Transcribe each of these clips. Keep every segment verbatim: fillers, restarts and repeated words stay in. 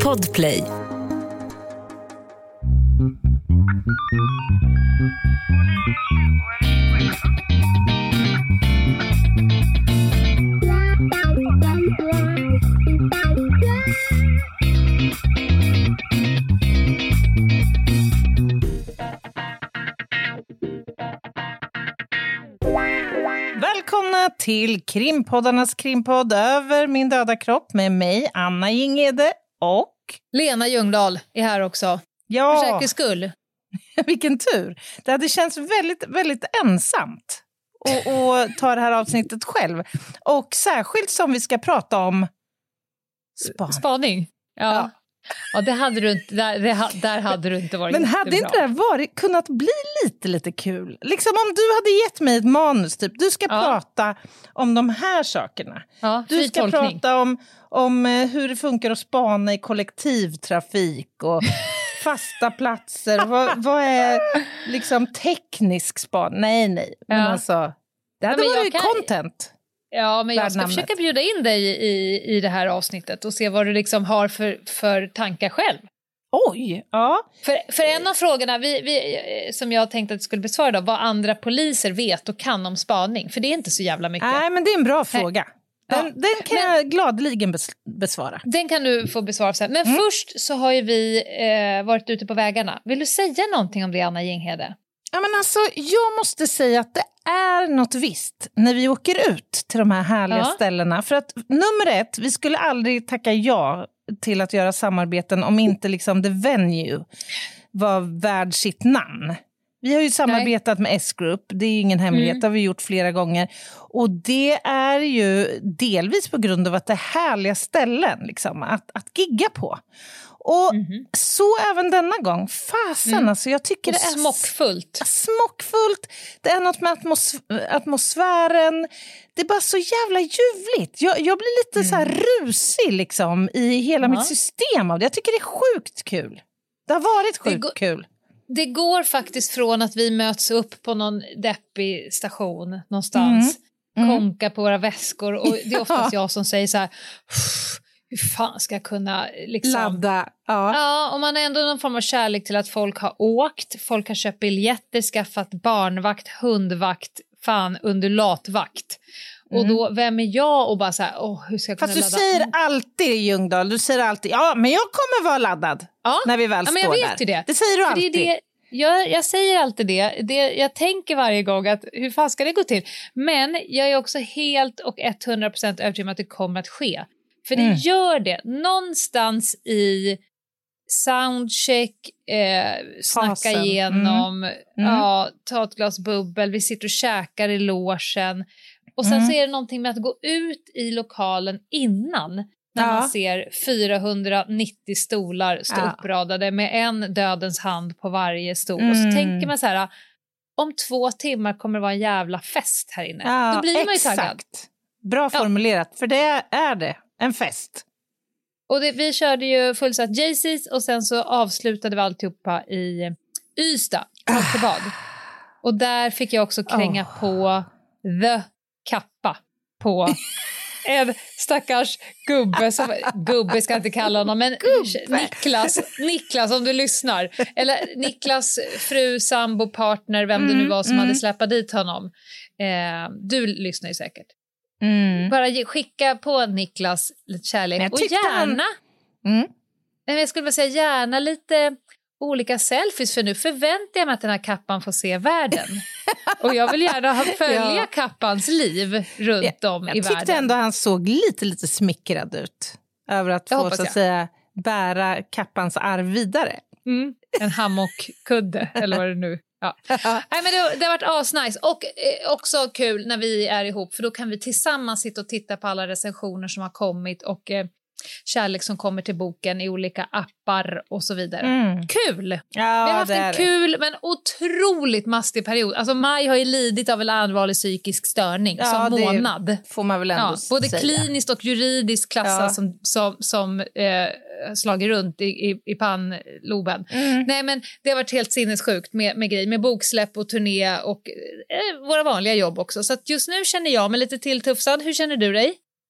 Podplay. Välkomna till Krimpoddarnas krimpodd Över min döda kropp med mig, Anna Jinghede och Lena Ljungdahl är här också. ja, för säkerhets skull. Vilken tur. Det hade känts väldigt, väldigt ensamt att, att ta det här avsnittet själv. Och särskilt som vi ska prata om span. Spaning. Ja. Ja. Ja, det hade du inte, där, det, där hade du inte varit. Men hade inte det varit, kunnat bli lite, lite kul? Liksom om du hade gett mig ett manus, typ, du ska ja. prata om de här sakerna. Ja, du ska tolkning. prata om, om hur det funkar att spana i kollektivtrafik och fasta platser. vad, vad är liksom teknisk span? Nej, nej. Men ja. alltså, det hade ja, varit kan... content. Ja, men jag ska namnet. försöka bjuda in dig i, i det här avsnittet och se vad du liksom har för, för tankar själv. Oj, ja. För, för en av frågorna vi, vi, som jag tänkte att du skulle besvara då, vad andra poliser vet och kan om spaning. För det är inte så jävla mycket. Nej, men det är en bra fråga. Den, ja. den kan men, jag gladeligen bes, besvara. Den kan du få besvara sen. Men mm. först så har ju vi eh, varit ute på vägarna. Vill du säga någonting om det, Anna Jinghede? Ja, men alltså, jag måste säga att det är något visst när vi åker ut till de här härliga ja. ställena. För att nummer ett, vi skulle aldrig tacka ja till att göra samarbeten om inte liksom the venue var värd sitt namn. Vi har ju samarbetat Nej. med S-Group, det är ju ingen hemlighet, mm. det har vi gjort flera gånger. Och det är ju delvis på grund av att det är härliga ställen liksom, att, att gigga på. Och mm-hmm. så även denna gång. Fasen, mm. alltså jag tycker och det är smockfullt. Smockfullt. Det är något med atmos- atmosfären. Det är bara så jävla ljuvligt. Jag, jag blir lite mm. så här rusig liksom i hela ja. mitt system av det. Jag tycker det är sjukt kul. Det har varit sjukt go- kul. Det går faktiskt från att vi möts upp på någon deppig station någonstans. Mm. Mm. Konka på våra väskor. Och det är oftast jag som säger så här... Hur fan ska jag kunna liksom... ladda? Ja. Ja, och man har ändå någon form av kärlek till att folk har åkt, folk har köpt biljetter, skaffat barnvakt, hundvakt, fan, undulatvakt. Mm. Och då, vem är jag och bara så här, åh, hur ska jag kunna Fast du ladda? säger alltid, Ljungdahl, du säger alltid, ja, men jag kommer vara laddad ja. när vi väl ja, men står jag vet där. Ju det. Det säger du För alltid. Det är det, jag, jag säger alltid det. det. Jag tänker varje gång att hur fan ska det gå till? Men jag är också helt och hundra procent övertygad om att det kommer att ske. För det mm. gör det. Någonstans i soundcheck, eh, snacka Fasen. igenom, mm. Mm. Ja, ta ett glas bubbel, vi sitter och käkar i logen. Och sen mm. så är det någonting med att gå ut i lokalen innan. När ja. man ser fyrahundranittio stolar stå ja. uppradade med en dödens hand på varje stol. Mm. Och så tänker man så här, om två timmar kommer det vara en jävla fest här inne. Ja, Då blir man ju exakt. taggad. Bra formulerat, ja. för det är det. En fest. Och det, vi körde ju fullsatt Jaycees och sen så avslutade vi alltihopa i Ystad, Tomtebad. Ah. Och där fick jag också kränga oh. på The Kappa på en stackars gubbe som, gubbe ska jag inte kalla honom, men gubbe. Niklas, Niklas om du lyssnar. Eller Niklas fru, sambo, partner, vem mm, det nu var som mm. hade släppt dit honom. Eh, du lyssnar ju säkert. Mm. Bara ge, skicka på Niklas lite kärlek och gärna han... mm. jag skulle bara säga gärna lite olika selfies, för nu förväntar jag mig att den här kappan får se världen. Och jag vill gärna ha, följa ja. kappans liv runt ja, om i världen. Jag tyckte ändå han såg lite lite smickrad ut över att jag få så att säga bära kappans arv vidare. Mm. En hammockkudde eller vad det nu. Ja. Nej, men det, det har varit asnice och eh, också kul när vi är ihop, för då kan vi tillsammans sitta och titta på alla recensioner som har kommit och eh, kärlek som kommer till boken i olika appar och så vidare. Mm. Kul! Ja, vi har haft en kul men otroligt mastig period. Alltså Maj har ju lidit av en allvarlig psykisk störning ja, som månad. Får man väl ändå ja, både säga. Kliniskt och juridiskt klassad ja. som, som, som eh, slagit runt i, i, i pannloben. Mm. Nej, men det har varit helt sinnessjukt med, med grejer, med boksläpp och turné och eh, våra vanliga jobb också. Så att just nu känner jag mig lite tilltufsad. Hur känner du dig?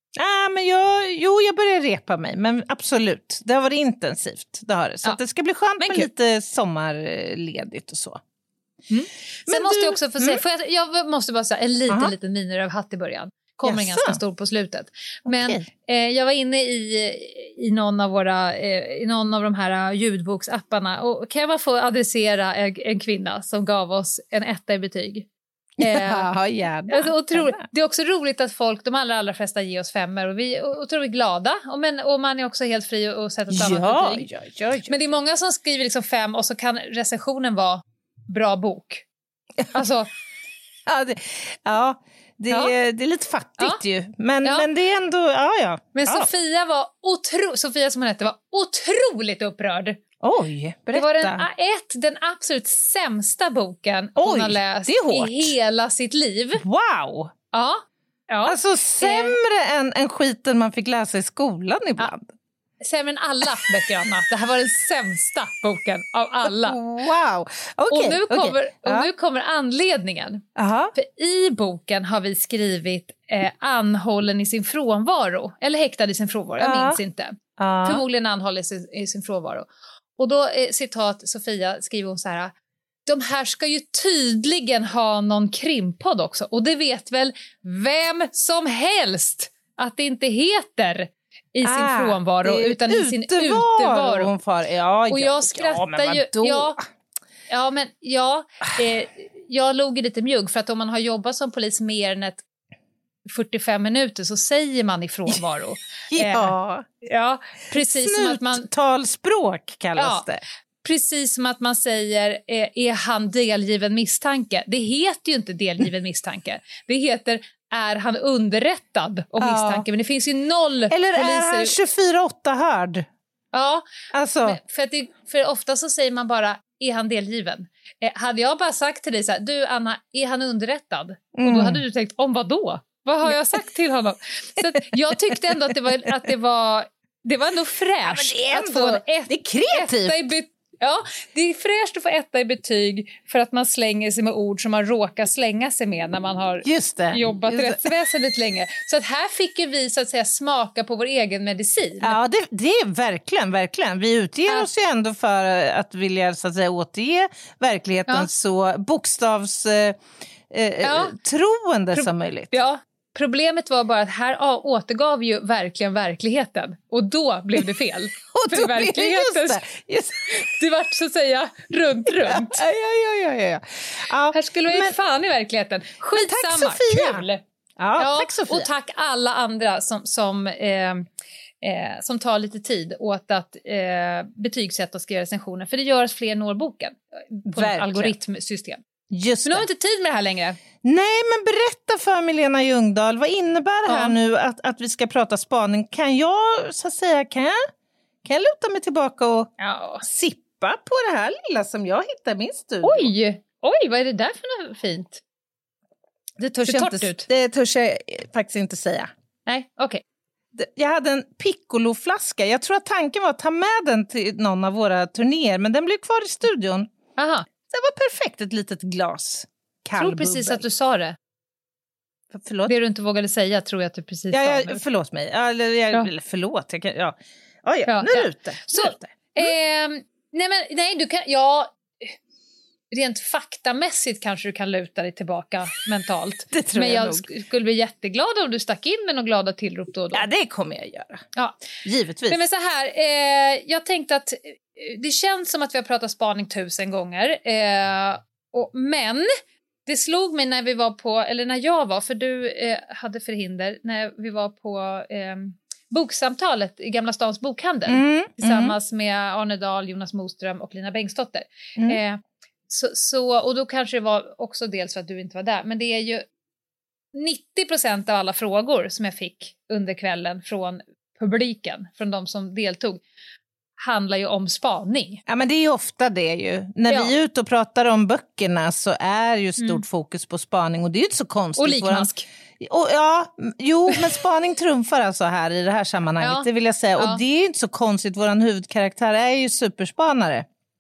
Ah, men jag, jo, jag börjar repa mig, men absolut, det har varit intensivt. Det har det. Så Ja. att det ska bli skönt Men med kul. lite sommarledigt och så. Mm. Men Sen måste du- jag också få mm. säga, för jag, jag måste bara säga en liten, Aha. liten minirövhatt i början. Kommer en Jaså? ganska stor på slutet. Men Okej. eh, jag var inne i, i, någon av våra, eh, i någon av de här ljudboksapparna och kan jag bara få adressera en, en kvinna som gav oss en etta i betyg. Eh, Ja, gärna. Alltså, otroligt. Det är också roligt att folk, de allra, allra flesta ger oss femmer och vi är otroligt glada. Och, men, och man är också helt fri att sätta ett annat Ja, betyg. ja, ja, ja. Men det är många som skriver liksom fem och så kan recensionen vara bra bok. Alltså, Ja, det, ja, det, Ja. Är, det är lite fattigt ju. Men, Ja. men det är ändå, ja ja. men ja. Sofia var otro, Sofia som hon hette var otroligt upprörd. Oj, berätta. Det var den, ett, den absolut sämsta boken hon Oj, har läst det är hårt. i hela sitt liv. Wow! Ja. Ja. Alltså sämre än, än skiten man fick läsa i skolan ibland. Sämre än alla böcker, Anna. Det här var den sämsta boken av alla. Wow! Okej, och nu okej. kommer, och Ja. nu kommer anledningen. Aha. För i boken har vi skrivit eh, anhållen i sin frånvaro. Eller häktad i sin frånvaro, jag Ja. minns inte. Ja. Förmodligen anhållen i sin, i sin frånvaro. Och då, eh, citat Sofia, skriver hon så här: de här ska ju tydligen ha någon krimpodd också. Och det vet väl vem som helst att det inte heter i sin Ah, frånvaro det är utan i sin utevaro utevaro. hon far. Ja, Och ja, jag skrattar ja, men ju... vadå? Ja, ja, men ja, eh, jag låg ju lite mjugg för att om man har jobbat som polis mer än ett fyrtiofem minuter så säger man i frånvaro. Ja, Ja, precis som att man... Snuttalspråk kallas Ja. det. Precis som att man säger, eh, är han delgiven misstanke? Det heter ju inte delgiven misstanke. Det heter, är han underrättad om Ja. misstanke? Men det finns ju noll Eller poliser. är han tjugofyra åtta hörd? Ja, Alltså, men för, att det, för ofta så säger man bara, är han delgiven? Eh, hade jag bara sagt till dig så här, du Anna, är han underrättad? Och Mm. då hade du tänkt, om vad då? Vad har jag sagt till honom? Så att jag tyckte ändå att det var, att det var, det var ändå fräscht det är att ändå- få en ett, det är kreativt. etta i betyg. Ja, det är fräscht att få etta i betyg för att man slänger sig med ord som man råkar slänga sig med när man har just det. jobbat just det. rättsväsendet länge. Så att här fick ju vi så att säga smaka på vår egen medicin. Ja, det, det är verkligen, verkligen. Vi utger Ja. oss ju ändå för att vilja så att säga, återge verkligheten Ja. så bokstavs eh, eh, Ja. troende Pro- som möjligt. Ja, problemet var bara att här å- återgav ju verkligen verkligheten. Och då blev det fel. Och För då- verkligheten, just det, just, det var så att säga runt, runt. ja, ja, ja, ja, ja. ja. Här skulle vi Men- men, fan i verkligheten. Skitsamma, tack, Sofia. kul! Ja, Ja, tack Sofia. och tack alla andra som, som, eh, eh, som tar lite tid åt att eh, betygsätta och skriva recensioner. För det gör att fler når boken på ett Verkligen. algoritmsystem. Just Men nu har det. vi inte tid med det här längre. Nej, men berätta för mig, Lena Ljungdahl, vad innebär det här Ja. nu att, att vi ska prata spaning? Kan jag, så att säga, kan jag, kan jag luta mig tillbaka och Ja. sippa på det här lilla som jag hittar i min studio? Oj, oj, vad är det där för något fint? Det törs ser jag torrt inte, ut. det törs jag faktiskt inte säga. Nej, okej. Det- Jag hade en Piccolo-flaska. Jag tror att tanken var att ta med den till någon av våra turnéer, men den blev kvar i studion. Aha, Det var perfekt, ett litet glas. jag tror precis att du sa det. För, förlåt? Det du inte vågade säga tror jag att du precis Ja, sa. ja, nu. förlåt mig. Ja, Eller, jag, Ja. eller förlåt. Jag kan, ja. Ja, ja, Ja, nu är ja. det ute. Så- Nu är det ute. Ehm, nej, men nej, du kan... Ja, rent faktamässigt kanske du kan luta dig tillbaka mentalt. Det tror men jag jag nog. sk- skulle bli jätteglad om du stack in med några glada tillrop då och då. Ja, det kommer jag göra. Ja. Givetvis. Nej, men så här, eh, jag tänkte att eh, det känns som att vi har pratat spaning tusen gånger. Eh, och, men det slog mig när vi var på, eller när jag var, för du eh, hade förhinder, när vi var på eh, boksamtalet i Gamla Stans bokhandel. Mm, Tillsammans med Arne Dahl, Jonas Moström och Lina Bengtsdotter. Mm. Eh, så, så, och då kanske det var också dels för att du inte var där. Men det är ju nittio procent av alla frågor som jag fick under kvällen från publiken, från de som deltog, handlar ju om spaning. Ja, men det är ju ofta det ju. När Ja. vi är ute och pratar om böckerna så är ju stort Mm. fokus på spaning. Och det är ju inte så konstigt. Och likmask. Våran... Och, ja, m- jo, men spaning trumfar alltså här i det här sammanhanget, Ja. det vill jag säga. Ja. Och det är ju inte så konstigt, våran huvudkaraktär är ju superspanare. Ja.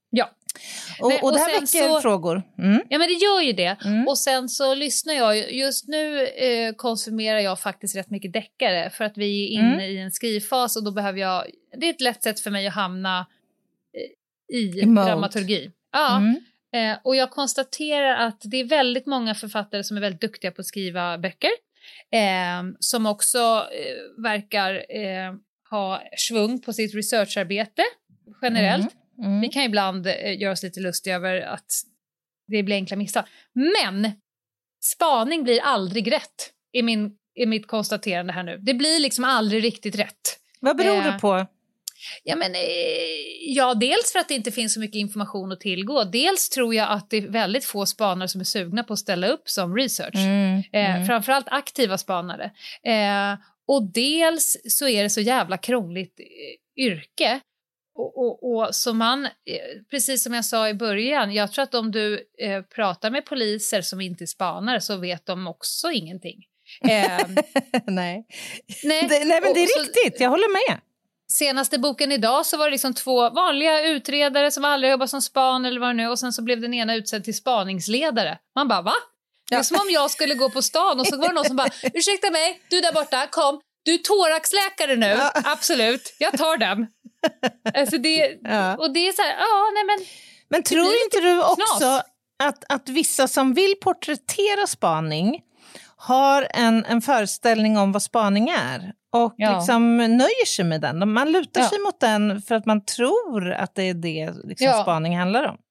Och, Nej, och det här sen väcker så, frågor. Mm. Ja, men det gör ju det. Mm. Och sen så lyssnar jag. Just nu eh, konsumerar jag faktiskt rätt mycket deckare. För att vi är inne Mm. i en skrivfas. Och då behöver jag... Det är ett lätt sätt för mig att hamna eh, i Mode. dramaturgi. Ja. Mm. Eh, och jag konstaterar att det är väldigt många författare som är väldigt duktiga på att skriva böcker. Eh, som också eh, verkar eh, ha svung på sitt researcharbete generellt. Mm. Mm. Vi kan ibland eh, göra oss lite lustiga över att det blir enkla missar. Men spaning blir aldrig rätt i, min, i mitt konstaterande här nu. Det blir liksom aldrig riktigt rätt. Vad beror Eh, det på? Ja, men, eh, ja, dels för att det inte finns så mycket information att tillgå. Dels tror jag att det är väldigt få spanare som är sugna på att ställa upp som research. Mm. Eh, Mm. framförallt aktiva spanare. Eh, och dels så är det så jävla krångligt eh, yrke. Och, och, och så man, eh, precis som jag sa i början, jag tror att om du eh, pratar med poliser som inte är spanare så vet de också ingenting. Eh, nej. nej. Det, nej, men det är Och så- riktigt. Jag håller med. Senaste boken idag så var det liksom två vanliga utredare som aldrig jobbat som span eller vad det nu, och sen så blev den ena utsedd till spaningsledare. Man bara, va? Det är Ja. som om jag skulle gå på stan och så var det någon som bara, ursäkta mig, du där borta, kom, du är thoraxläkare nu, Ja. absolut, jag tar den. Alltså det, Ja. och det är så här, ja, nej men, Men tror blir inte du också knas. att, att vissa som vill porträttera spaning har en, en föreställning om vad spaning är och Ja. liksom nöjer sig med den? Man lutar Ja. sig mot den för att man tror att det är det liksom Ja. spaning handlar om.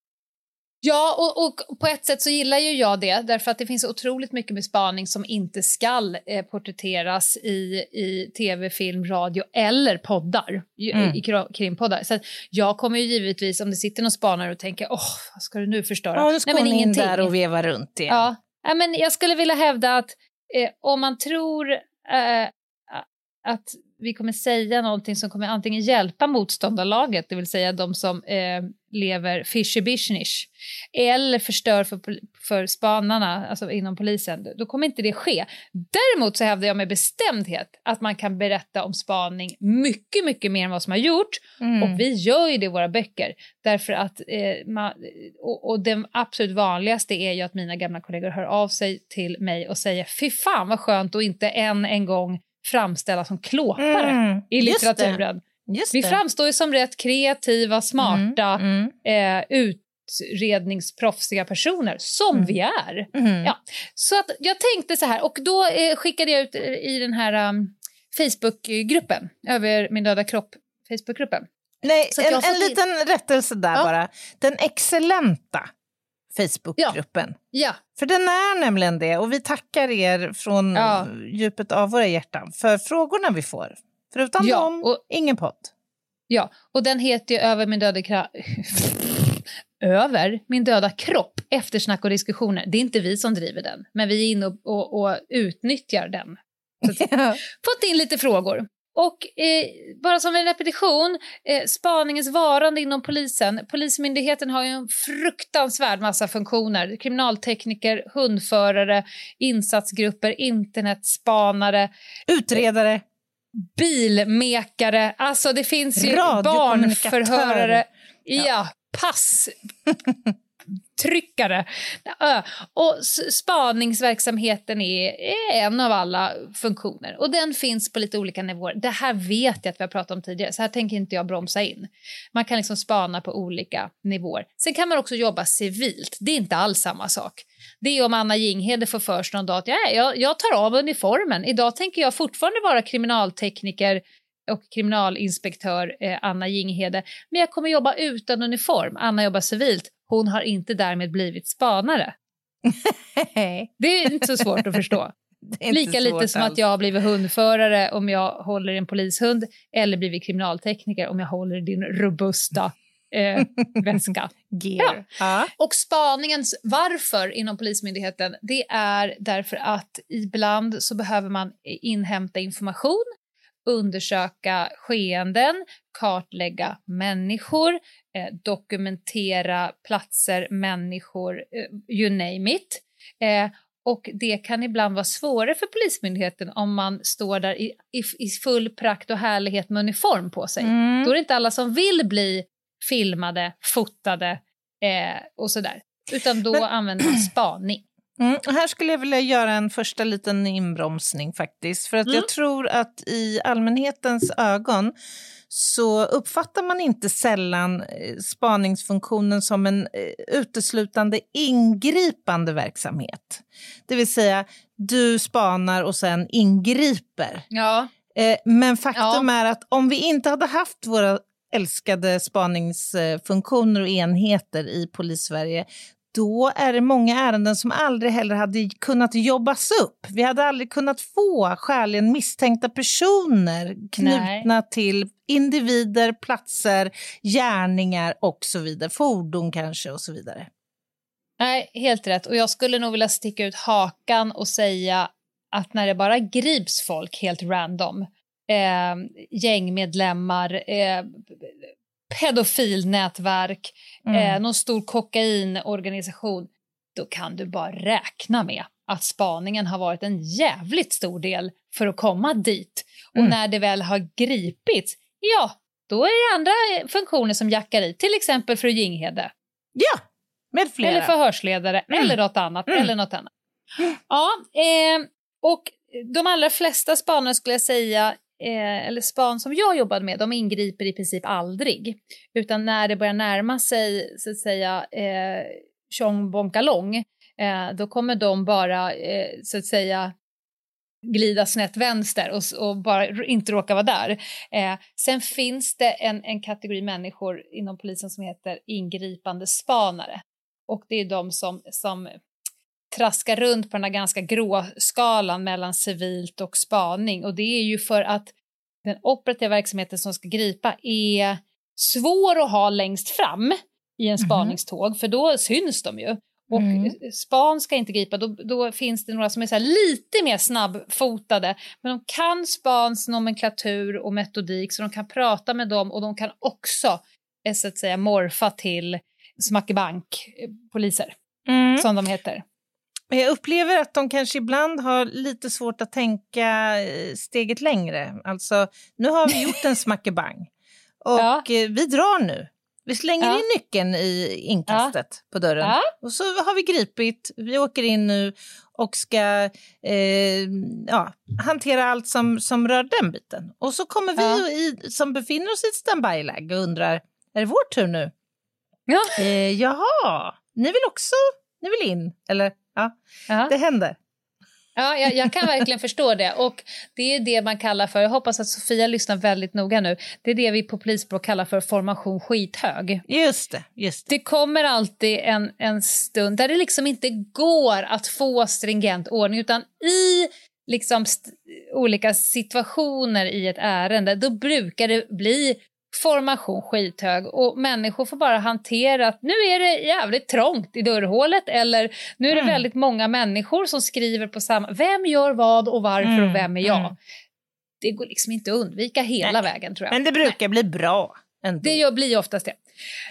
Ja, och, och på ett sätt så gillar ju jag det, därför att det finns otroligt mycket med spaning som inte skall eh, porträtteras i, i tv, film, radio eller poddar, i, Mm. i kr- krimpoddar. Så att jag kommer ju givetvis, om det sitter någon spanare och tänker, åh, vad ska du nu förstöra? Ja, nu ska Nej, men hon in ingenting. där och veva runt igen. Ja, Nej, men jag skulle vilja hävda att eh, om man tror eh, att vi kommer säga någonting som kommer antingen hjälpa motståndarlaget, det vill säga de som eh, lever fishy business, eller förstör för, för spanarna, alltså inom polisen, då kommer inte det ske. Däremot så hävdar jag med bestämdhet att man kan berätta om spaning mycket, mycket mer än vad som har gjort. Mm. Och vi gör ju det i våra böcker. Därför att, eh, man, och, och det absolut vanligaste är ju att mina gamla kollegor hör av sig till mig och säger, fy fan vad skönt att inte en, en gång framställa som klåpare Mm. i Just det. litteraturen. Just Vi det. framstår ju som rätt kreativa, smarta, Mm. Mm. eh, utredningsproffsiga personer, som Mm. vi är. Mm. Ja. Så att jag tänkte så här, och då eh, skickade jag ut i den här um, Facebookgruppen, över min döda kropp, Facebookgruppen. Nej, Så att en, jag har en fått in- liten rättelse där Ja. bara. Den excellenta Facebookgruppen. Ja, För den är nämligen det, och vi tackar er från Ja. djupet av våra hjärtan för frågorna vi får. Förutom Ja, dem, och- ingen podd. ja, och den heter ju Över min döda kra- Över min döda kropp, eftersnack och diskussioner. Det är inte vi som driver den, men vi är inne och, och, och utnyttjar den. Fått in lite frågor. Och eh, bara som en repetition, eh, spaningens varande inom polisen. Polismyndigheten har ju en fruktansvärd massa funktioner. Kriminaltekniker, hundförare, insatsgrupper, internetspanare, Utredare. bilmekare. Alltså det finns ju Radiokommunikatör. barnförhörare. Ja, Ja. pass. Tryckare. Ö. Och s- spaningsverksamheten är, är en av alla funktioner. Och den finns på lite olika nivåer. Det här vet jag att vi har pratat om tidigare. Så här tänker inte jag bromsa in. Man kan liksom spana på olika nivåer. Sen kan man också jobba civilt. Det är inte alls samma sak. Det är om Anna Jinghede får för sig någon dag att ja, jag, jag tar av uniformen. Idag tänker jag fortfarande vara kriminaltekniker och kriminalinspektör eh, Anna Jinghede. Men jag kommer jobba utan uniform. Anna jobbar civilt. Hon har inte därmed blivit spanare. Det är inte så svårt att förstå. Det är inte Lika svårt lite som alls. att jag har blivit hundförare om jag håller en polishund, eller blivit kriminaltekniker om jag håller din robusta eh, väska. Gear. Ja. Och spaningens varför inom Polismyndigheten, det är därför att ibland så behöver man inhämta information, undersöka skeenden, kartlägga människor, eh, dokumentera platser, människor, eh, you name it. Eh, och det kan ibland vara svårare för Polismyndigheten om man står där i, i, i full prakt och härlighet med uniform på sig. Mm. Då är det inte alla som vill bli filmade, fotade eh, och sådär. Utan då Men... använder man spaning. Mm, och här skulle jag vilja göra en första liten inbromsning faktiskt. För att mm. jag tror att i allmänhetens ögon så uppfattar man inte sällan spaningsfunktionen som en uteslutande ingripande verksamhet. Det vill säga, du spanar och sen ingriper. Ja. Men faktum ja. är att om vi inte hade haft våra älskade spaningsfunktioner och enheter i Polissverige, då är det många ärenden som aldrig heller hade kunnat jobbas upp. Vi hade aldrig kunnat få skäligen misstänkta personer knutna Nej. till individer, platser, gärningar och så vidare. Fordon kanske och så vidare. Nej, helt rätt. Och jag skulle nog vilja sticka ut hakan och säga att när det bara grips folk helt random, eh, gängmedlemmar, eh, pedofilnätverk, mm. eh, någon stor kokainorganisation, då kan du bara räkna med att spaningen har varit en jävligt stor del för att komma dit. Och mm. när det väl har gripits, ja, då är det andra funktioner som jackar i, till exempel fru Ginghede. Ja, med flera. Eller förhörsledare, mm. eller något annat, mm. eller något annat. Mm. Ja, eh, och de allra flesta spanare skulle jag säga, Eh, eller span som jag jobbade med, de ingriper i princip aldrig. Utan när det börjar närma sig, så att säga, eh, tjong bonkalong, eh, då kommer de bara, eh, så att säga, glida snett vänster och, och bara inte råka vara där. Eh, sen finns det en, en kategori människor inom polisen som heter ingripande spanare. Och det är de som, som traskar runt på den här ganska grå skalan mellan civilt och spaning. Och det är ju för att den operativa verksamheten som ska gripa är svår att ha längst fram i en spaningståg, mm. för då syns de ju. Och mm. span ska inte gripa, då, då finns det några som är så här lite mer snabbfotade, men de kan spans nomenklatur och metodik, så de kan prata med dem, och de kan också, så att säga, morfa till smackebank-poliser, mm. som de heter. Jag upplever att de kanske ibland har lite svårt att tänka steget längre. Alltså, nu har vi gjort en smackebang. Och ja. vi drar nu. Vi slänger ja. in nyckeln i inkastet ja. på dörren. Ja. Och så har vi gripit. Vi åker in nu och ska eh, ja, hantera allt som, som rör den biten. Och så kommer vi ja. i, som befinner oss i ett standby-läge och undrar, är det vår tur nu? Ja. Eh, jaha, ni vill också, ni vill in, eller? Ja, ja, det händer. Ja, jag, jag kan verkligen förstå det. Och det är det man kallar för, jag hoppas att Sofia lyssnar väldigt noga nu, det är det vi på polisspråk kallar för formation skithög. Just det, just det. Det kommer alltid en, en stund där det liksom inte går att få stringent ordning, utan i liksom st- olika situationer i ett ärende, då brukar det bli formation skithög, och människor får bara hantera att nu är det jävligt trångt i dörrhålet, eller nu är det mm. väldigt många människor som skriver på samma, vem gör vad och varför mm. och vem är jag? Mm. Det går liksom inte att undvika hela Nej. vägen, tror jag. Men det brukar Nej. bli bra ändå. Det gör, blir oftast det.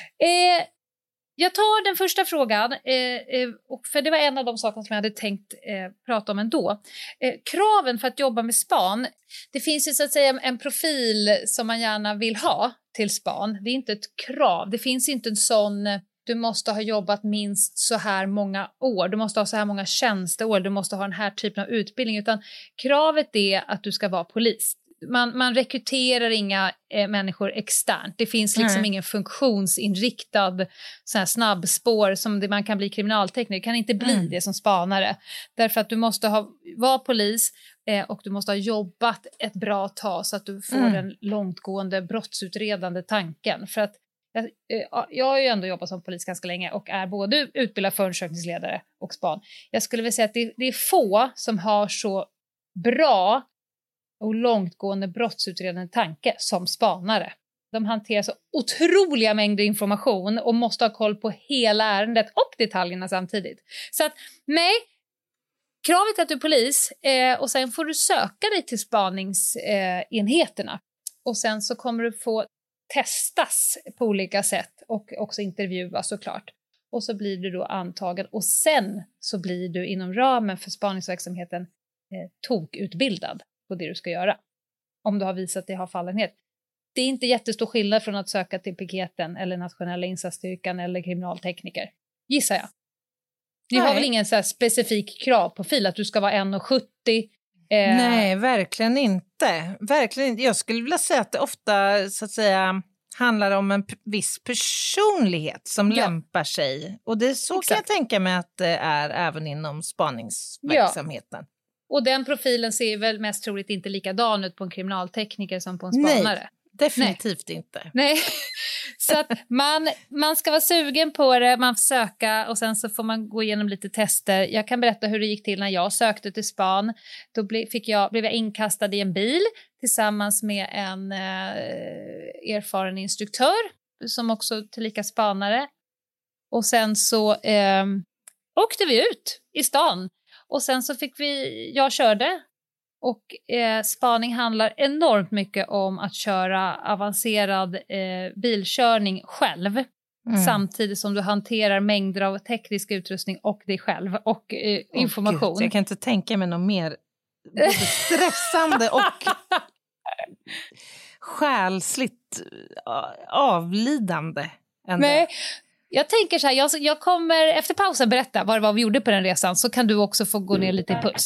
Eh, jag tar den första frågan, eh, eh, och för det var en av de sakerna som jag hade tänkt eh, prata om ändå. Eh, kraven för att jobba med span, det finns ju så att säga en profil som man gärna vill ha till span. Det är inte ett krav, det finns inte en sån, du måste ha jobbat minst så här många år, du måste ha så här många tjänsteår, du måste ha den här typen av utbildning, utan kravet är att du ska vara polis. Man, man rekryterar inga eh, människor externt. Det finns liksom mm. ingen funktionsinriktad sån här snabbspår som det, man kan bli kriminaltekniker. Det kan inte bli mm. det som spanare. Därför att du måste ha, vara polis eh, och du måste ha jobbat ett bra tag så att du får mm. den långtgående brottsutredande tanken. För att jag, eh, jag har ju ändå jobbat som polis ganska länge och är både utbildad förundersökningsledare och span. Jag skulle vilja säga att det, det är få som har så bra och långtgående brottsutredande tanke som spanare. De hanterar så otroliga mängder information och måste ha koll på hela ärendet och detaljerna samtidigt. Så att, nej, kravet är att du är polis eh, och sen får du söka dig till spaningsenheterna. Eh, och sen så kommer du få testas på olika sätt och också intervjuas såklart. Och så blir du då antagen, och sen så blir du inom ramen för spaningsverksamheten eh, tokutbildad på det du ska göra. Om du har visat dig ha fallenhet. det är inte jättestor skillnad från att söka till piketen eller nationella insatsstyrkan eller kriminaltekniker, gissar jag. Ni har väl ingen så här specifik kravprofil att du ska vara en komma sjuttio? Eh... Nej, verkligen inte. Verkligen inte. Jag skulle vilja säga att det ofta så att säga handlar om en p- viss personlighet som ja. lämpar sig. Och det så Exakt. kan jag tänka mig att det är även inom spaningsverksamheten. Ja. Och den profilen ser väl mest troligt inte likadan ut på en kriminaltekniker som på en spanare. Nej. Definitivt Nej. inte. Nej, så att man, man ska vara sugen på det, man får söka och sen så får man gå igenom lite tester. Jag kan berätta hur det gick till när jag sökte till span. Då ble, fick jag, blev jag inkastad i en bil tillsammans med en eh, erfaren instruktör som också tillika spanare. Och sen så eh, åkte vi ut i stan och sen så fick vi, jag körde. Och eh, spaning handlar enormt mycket om att köra avancerad eh, bilkörning själv. Mm. Samtidigt som du hanterar mängder av teknisk utrustning och dig själv och eh, oh, information. Gud, jag kan inte tänka mig något mer både stressande och själsligt avlidande än Nej. det. Jag tänker så här, jag, jag kommer efter pausen berätta vad det var vi gjorde på den resan så kan du också få gå ner lite i puls.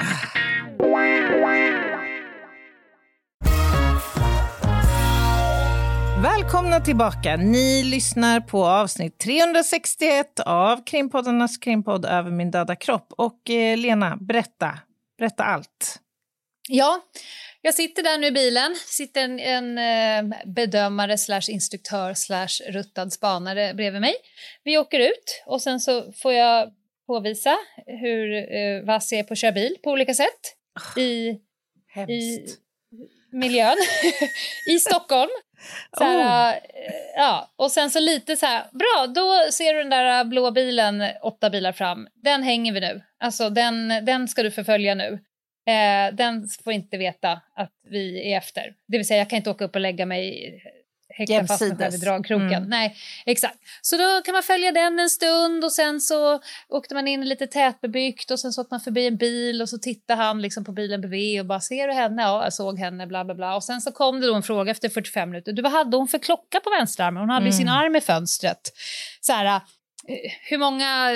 Välkomna tillbaka. Ni lyssnar på avsnitt trehundrasextioett av Krimpoddarnas krimpodd Över min döda kropp. Och eh, Lena, berätta. Berätta allt. Ja, jag sitter där nu i bilen. Sitter en, en eh, bedömare slash instruktör slash ruttad spanare bredvid mig. Vi åker ut och sen så får jag påvisa hur eh, vass jag är på att köra bil på olika sätt. I, i miljön. I Stockholm. Så här, oh. Ja, och sen så lite så här, bra, då ser du den där blå bilen, åtta bilar fram. Den hänger vi nu. Alltså den, den ska du förfölja nu. Eh, den får inte veta att vi är efter. Det vill säga jag kan inte åka upp och lägga mig häkta fast mig själv i dragkroken. Mm. Nej, exakt. Så då kan man följa den en stund och sen så åkte man in lite tätbebyggt och sen så åkte man förbi en bil och så tittade han liksom på bilen bredvid och bara, ser du henne? Ja, jag såg henne, bla bla bla. Och sen så kom det då en fråga efter fyrtiofem minuter. Du, vad hade hon för klocka på vänsterarmen? Hon hade mm. sin arm i fönstret. Så här, hur många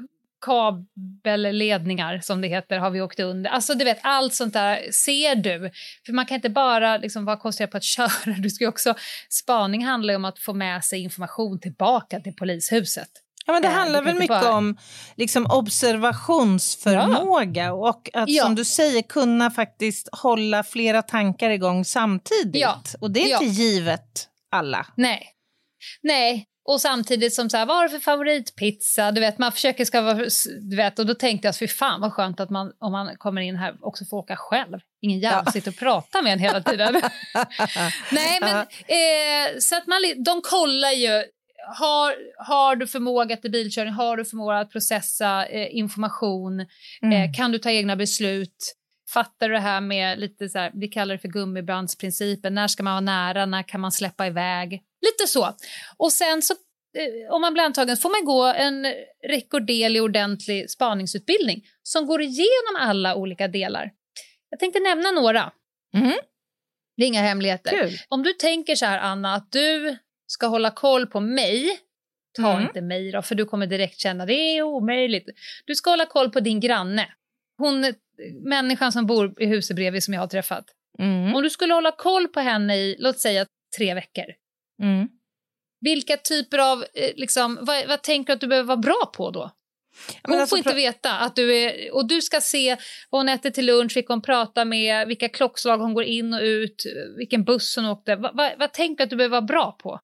kabelledningar som det heter har vi åkt under. Alltså du vet, allt sånt där ser du. För man kan inte bara liksom vara koncentrerad på att köra. Du ska ju också, spaning handlar ju om att få med sig information tillbaka till polishuset. Ja, men det handlar väl mycket bara om liksom observationsförmåga ja. och att ja. som du säger kunna faktiskt hålla flera tankar igång samtidigt. Ja. Och det är inte ja. givet alla. Nej. Nej. Och samtidigt som så här, vad har du för favoritpizza? Du vet, man försöker ska vara, du vet, och då tänkte jag att fy fan vad skönt att man, om man kommer in här också får åka själv. Ingen jävla ja. sitter och pratar med en hela tiden. Nej, men eh, så att man, de kollar ju, har, har du förmåga till bilkörning? Har du förmåga att processa eh, information? Mm. Eh, kan du ta egna beslut? Fattar du det här med lite så här, vi kallar det för gummibrandsprincipen. När ska man vara nära? När kan man släppa iväg? Lite så. Och sen så, eh, om man blir antagen, får man gå en rekorderlig ordentlig spaningsutbildning som går igenom alla olika delar. Jag tänkte nämna några. Mm. Det är inga hemligheter. Kul. Om du tänker så här, Anna, att du ska hålla koll på mig, ta mm. inte mig då, för du kommer direkt känna det är omöjligt. Du ska hålla koll på din granne. Hon, människan som bor i huset bredvid som jag har träffat. Mm. Om du skulle hålla koll på henne i, låt säga, tre veckor. Mm. Vilka typer av, liksom, vad, vad tänker du att du behöver vara bra på då? Hon alltså, får inte veta att du är, och du ska se vad hon äter till lunch, vilka hon pratar med, vilka klockslag hon går in och ut, vilken buss hon åkte. Va, va, vad tänker du att du behöver vara bra på?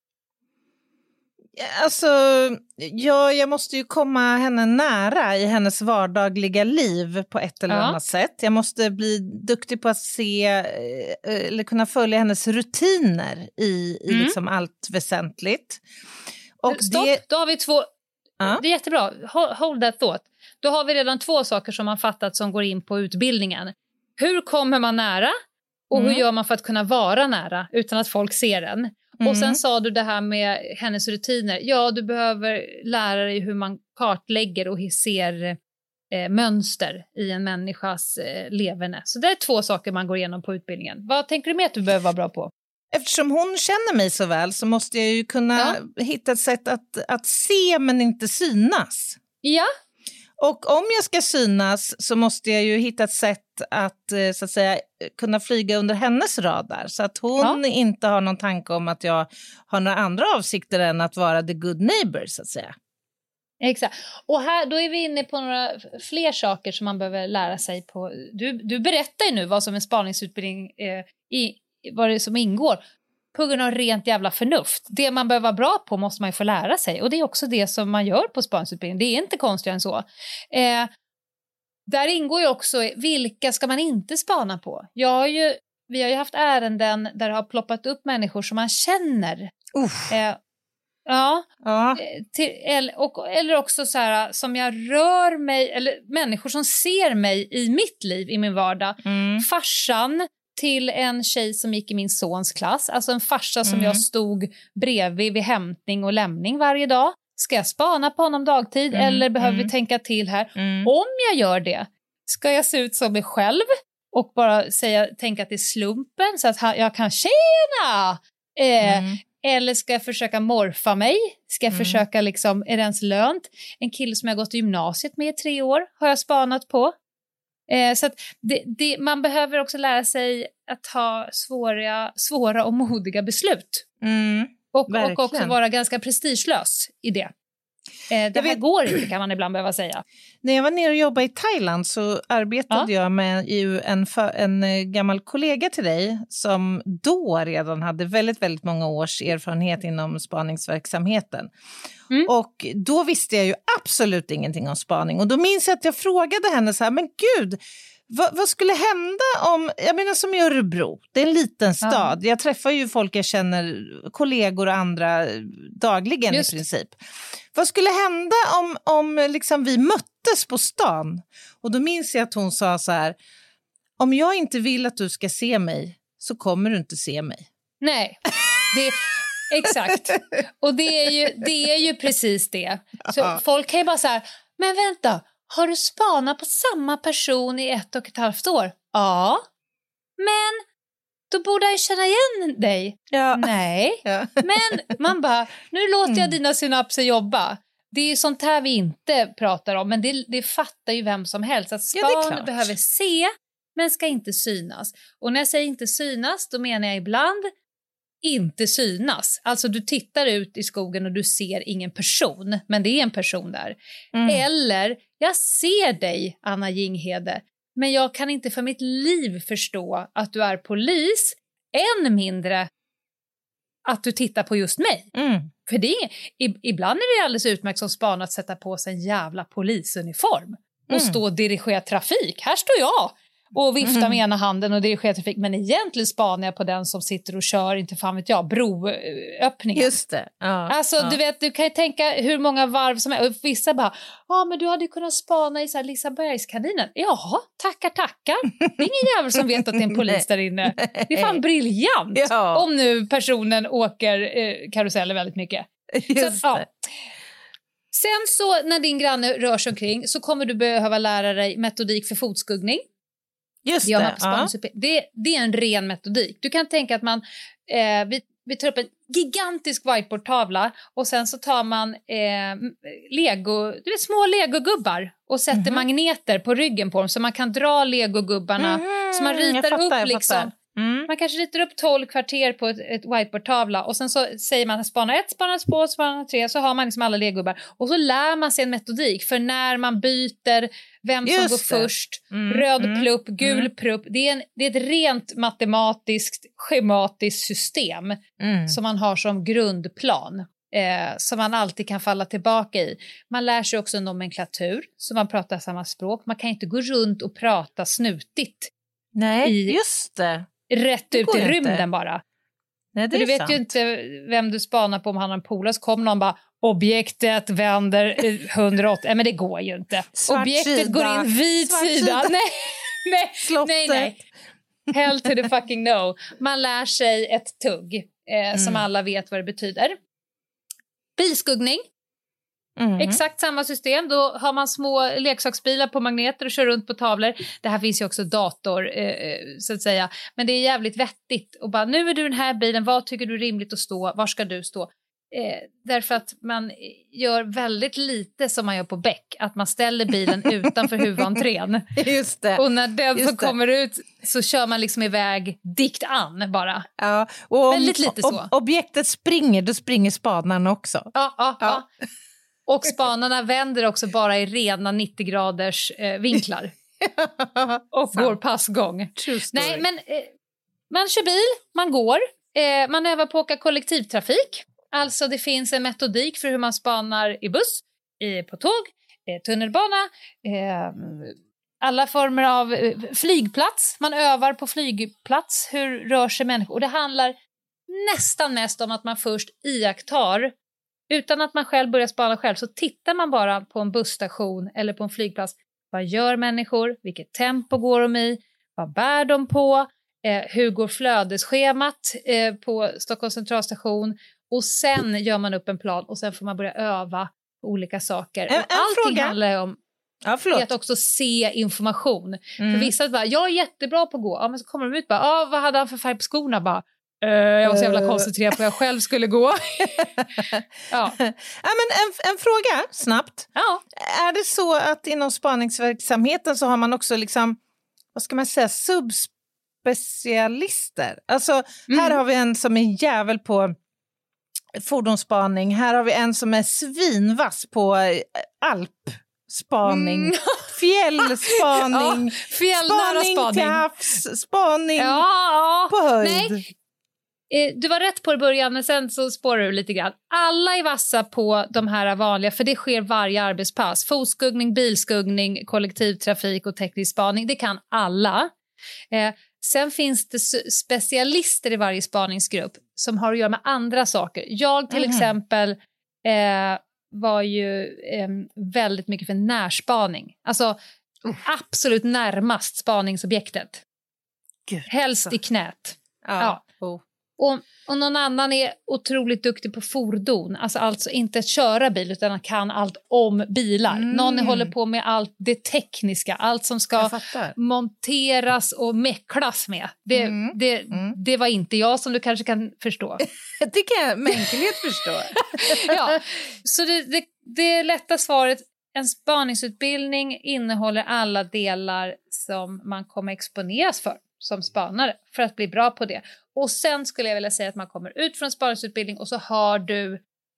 Alltså, ja, jag måste ju komma henne nära i hennes vardagliga liv på ett eller ja. annat sätt. Jag måste bli duktig på att se eller kunna följa hennes rutiner i, i mm. liksom allt väsentligt. Och Stopp, det... då har vi två... Ja. Det är jättebra, hold that thought. Då har vi redan två saker som man fattat som går in på utbildningen. Hur kommer man nära? Och mm. hur gör man för att kunna vara nära utan att folk ser den? Mm. Och sen sa du det här med hennes rutiner. Ja, du behöver lära dig hur man kartlägger och ser eh, mönster i en människas eh, leverne. Så det är två saker man går igenom på utbildningen. Vad tänker du med att du behöver vara bra på? eftersom hon känner mig så väl så måste jag ju kunna ja. hitta ett sätt att, att se men inte synas. Ja. Och om jag ska synas så måste jag ju hitta ett sätt att, så att säga, kunna flyga under hennes radar. Så att hon ja. inte har någon tanke om att jag har några andra avsikter än att vara the good neighbor, så att säga. Exakt. Och här, då är vi inne på några fler saker som man behöver lära sig på. Du, du berättar ju nu vad som är spaningsutbildning, eh, i, vad det är som ingår. På grund av rent jävla förnuft. Det man behöver vara bra på måste man ju få lära sig. Och det är också det som man gör på spaningsutbildning. Det är inte konstigare än så. Eh, där ingår ju också, vilka ska man inte spana på? Jag har ju, vi har ju haft ärenden där det har ploppat upp människor som man känner. Eh, ja. ja. Till, eller, och, eller också så här, som jag rör mig, eller människor som ser mig i mitt liv, i min vardag. Mm. Farsan till en tjej som gick i min sons klass. Alltså en farsa som mm. jag stod bredvid vid hämtning och lämning varje dag. Ska jag spana på honom dagtid mm. eller behöver mm. vi tänka till här? Mm. Om jag gör det, ska jag se ut som mig själv och bara säga, tänka att det är slumpen så att jag kan tjäna? Eh, mm. Eller ska jag försöka morfa mig? Ska jag mm. försöka liksom, är det ens lönt? En kille som jag gått i gymnasiet med i tre år har jag spanat på. Eh, så att det, det, man behöver också lära sig att ta svåra, svåra och modiga beslut. Mm, och, och också vara ganska prestigelös i det. Eh, det här vet, går inte, kan man ibland behöva säga. När jag var nere och jobbade i Thailand så arbetade ja. jag med ju en, en gammal kollega till dig som då redan hade väldigt, väldigt många års erfarenhet inom spaningsverksamheten. Mm. Och då visste jag ju absolut ingenting om spaning. Och då minns jag att jag frågade henne så här, men gud, vad, vad skulle hända om, jag menar som i Örebro, det är en liten stad. Ja. Jag träffar ju folk jag känner, kollegor och andra dagligen Just. i princip. Vad skulle hända om, om liksom vi möttes på stan? Och då minns jag att hon sa så här, om jag inte vill att du ska se mig så kommer du inte se mig. Nej, det exakt. Och det är ju, det är ju precis det. Så folk kan ju bara så här, men vänta, har du spanat på samma person i ett och ett halvt år? Ja. Men då borde jag känna igen dig. Ja. Nej. Ja. Men man bara, nu låter jag dina synapser jobba. Det är sånt här vi inte pratar om, men det, det fattar ju vem som helst. Att span ja, behöver se, men ska inte synas. Och när jag säger inte synas, då menar jag ibland inte synas. Alltså du tittar ut i skogen och du ser ingen person, men det är en person där. Mm. Eller, jag ser dig, Anna Jinghede, men jag kan inte för mitt liv förstå att du är polis, än mindre att du tittar på just mig. Mm. För det, ibland är det alldeles utmärkt som span att sätta på sig en jävla polisuniform och mm. stå och dirigera trafik. Här står jag och viftar mm. med ena handen och dirigerar trafik. Men egentligen spanar jag på den som sitter och kör, inte fan vet jag, broöppningar. Just det. Ja, alltså ja. du vet, du kan ju tänka hur många varv som är. Och vissa bara, ja ah, men du hade ju kunnat spana i så här Lisabergskaninen. Ja, tackar, tackar. Det är ingen jävel som vet att det är en polis där inne. Det är fan briljant. Ja. Om nu personen åker eh, karuseller väldigt mycket. Just så, ja. Sen så när din granne rör sig omkring så kommer du behöva lära dig metodik för fotskuggning. Just det, det, ja. det, det är en ren metodik. Du kan tänka att man eh, vi, vi tar upp en gigantisk whiteboardtavla och sen så tar man eh, Lego, du vet, små legogubbar och sätter mm-hmm. magneter på ryggen på dem så man kan dra legogubbarna mm-hmm. så man ritar fattar, upp liksom. Mm. Man kanske ritar upp tolv kvarter på ett, ett whiteboardtavla och sen så säger man spana ett, spana två, spana tre, så har man liksom alla legogubbar och så lär man sig en metodik för när man byter vem som Just går det. först, mm. röd mm. plupp, gul mm. plupp. Det är, en, det är ett rent matematiskt, schematiskt system mm. som man har som grundplan. Eh, som man alltid kan falla tillbaka i. Man lär sig också nomenklatur så man pratar samma språk. Man kan inte gå runt och prata snutigt. Nej, i, just det. Rätt det ut i rymden inte. bara. Nej, det du är vet sant. ju inte vem du spanar på om han har en polare så kommer någon bara objektet vänder hundraåttio. Nej men det går ju inte. Svart objektet sida. går in vid Svart sida. sida. Nej, nej, Slottet. nej, nej. Hell to the fucking no. Man lär sig ett tugg eh, mm. som alla vet vad det betyder. Bilskuggning. Mm. Exakt samma system. Då har man små leksaksbilar på magneter och kör runt på tavlor. Det här finns ju också dator eh, så att säga. Men det är jävligt vettigt. Och bara, nu är du den här bilen, vad tycker du är rimligt att stå? Var ska du stå? Eh, därför att man gör väldigt lite som man gör på Beck. Att man ställer bilen utanför huvudentrén. Just det. Och när den Just som det. kommer ut så kör man liksom iväg dikt an bara. Ja, och om, väldigt lite så. Om objektet springer, då springer spanarna också. Ja, ja, ja. ja. Och spanarna vänder också bara i rena nittio graders eh, vinklar. Och Sant. går passgång. True story. Nej, men eh, man kör bil, man går. Eh, man övar på att åka kollektivtrafik. Alltså det finns en metodik för hur man spanar i buss, i, på tåg, eh, tunnelbana, eh, alla former av eh, flygplats. Man övar på flygplats, hur rör sig människor. Och det handlar nästan mest om att man först iakttar, utan att man själv börjar spana själv, så tittar man bara på en busstation eller på en flygplats. Vad gör människor? Vilket tempo går de i? Vad bär de på? Eh, hur går flödesschemat eh, på Stockholms centralstation? Och sen gör man upp en plan och sen får man börja öva på olika saker. En, en allting fråga. handlar om Ja, att också se information. Mm. För vissa bara, jag är jättebra på att gå. Ja, men så kommer de ut bara, ah, vad hade han för färg på skorna? Bara, Uh, jag var så jävla koncentrerad på att jag själv skulle gå. Ja. Ja, men en, en fråga snabbt. Ja. Är det så att inom spaningsverksamheten så har man också liksom, vad ska man säga, subspecialister? Alltså mm. här har vi en som är jävel på fordonsspaning. Här har vi en som är svinvass på alpspaning. Mm. Fjällspaning. Ja, fjällnära spaning. spaning. Till havs, spaning ja, ja. på höjd. Nej. Du var rätt på det i början, men sen så spårar du lite grann. Alla är vassa på de här vanliga, för det sker varje arbetspass. Fotskuggning, bilskuggning, kollektivtrafik och teknisk spaning. Det kan alla. Eh, sen finns det specialister i varje spaningsgrupp som har att göra med andra saker. Jag till mm. exempel eh, var ju eh, väldigt mycket för närspaning. Alltså uh. absolut närmast spaningsobjektet. Gud, helst så. I knät. Ja. Ja. Oh. Och, och någon annan är otroligt duktig på fordon. Alltså, alltså inte att köra bil, utan kan allt om bilar. Mm. Någon håller på med allt det tekniska. Allt som ska monteras och mäcklas med. Det, mm. det, mm. det var inte jag, som du kanske kan förstå. Det kan jag med enkelhet förstå. Ja, så det, det, det lätta svaret. En spaningsutbildning innehåller alla delar som man kommer exponeras för som spanare, för att bli bra på det. Och sen skulle jag vilja säga att man kommer ut från spaningsutbildning och så har du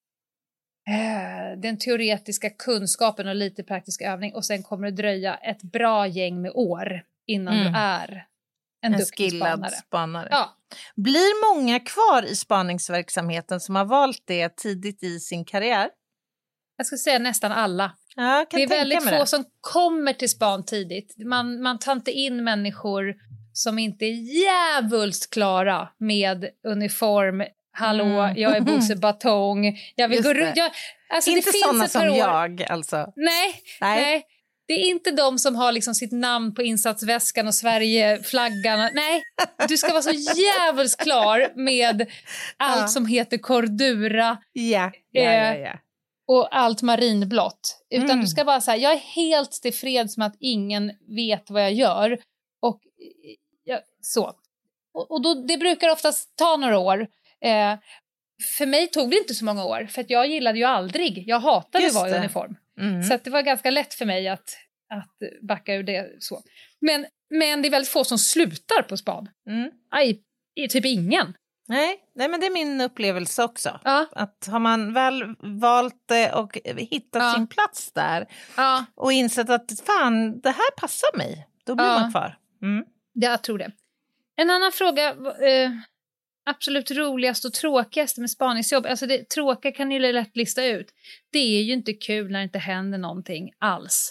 eh, den teoretiska kunskapen och lite praktisk övning, och sen kommer det dröja ett bra gäng med år innan mm. du är en, en duktig spanare. spanare. Ja. Blir många kvar i spaningsverksamheten som har valt det tidigt i sin karriär? Jag skulle säga nästan alla. Ja, det är väldigt få det. Som kommer till span tidigt. Man, man tar inte in människor som inte är jävulst klara med uniform. Hallå, mm. jag är Bosse Batong. Jag vill gå runt. Jag, alltså inte det sådana finns som år. jag, alltså. Nej, nej, nej. Det är inte de som har liksom sitt namn på insatsväskan och Sverigeflaggan. Nej, du ska vara så jävulst klar med allt ja. Som heter Cordura. Ja, ja, ja, ja. Och allt marinblått. Utan mm. du ska bara säga, jag är helt tillfreds med att ingen vet vad jag gör. Och ja, så. Och, och då, det brukar oftast ta några år. Eh, för mig tog det inte så många år. För att jag gillade ju aldrig. Jag hatade att vara i uniform. Mm. Så att det var ganska lätt för mig att, att backa ur det. Så. Men, men det är väldigt få som slutar på span. Mm. Aj, typ ingen. Nej, nej, men det är min upplevelse också. Ja. Att har man väl valt det och hittat ja. Sin plats där ja. Och insett att fan, det här passar mig, då blir ja. Man kvar. Mm. Jag tror det. En annan fråga, eh, absolut roligast och tråkigast med spaningsjobb. Alltså det tråkiga kan ju lätt lista ut. Det är ju inte kul när det inte händer någonting alls.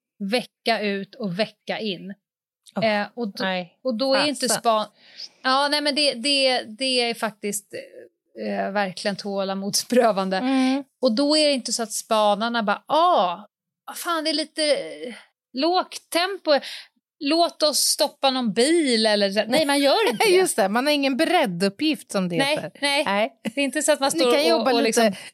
Vecka ut och vecka in. Oh, eh, och, då, nej. och då är Fasta. Inte span... Ja, nej men det, det, det är faktiskt eh, verkligen tålamodsprövande. Mm. Och då är det inte så att spanarna bara, ah, fan det är lite eh, lågt tempo. Låt oss stoppa någon bil eller... Nej, man gör inte det. Just det, man har ingen beredd uppgift som det nej, heter. Nej, nej. Det är inte så att man står Ni kan och... jobba och lite liksom...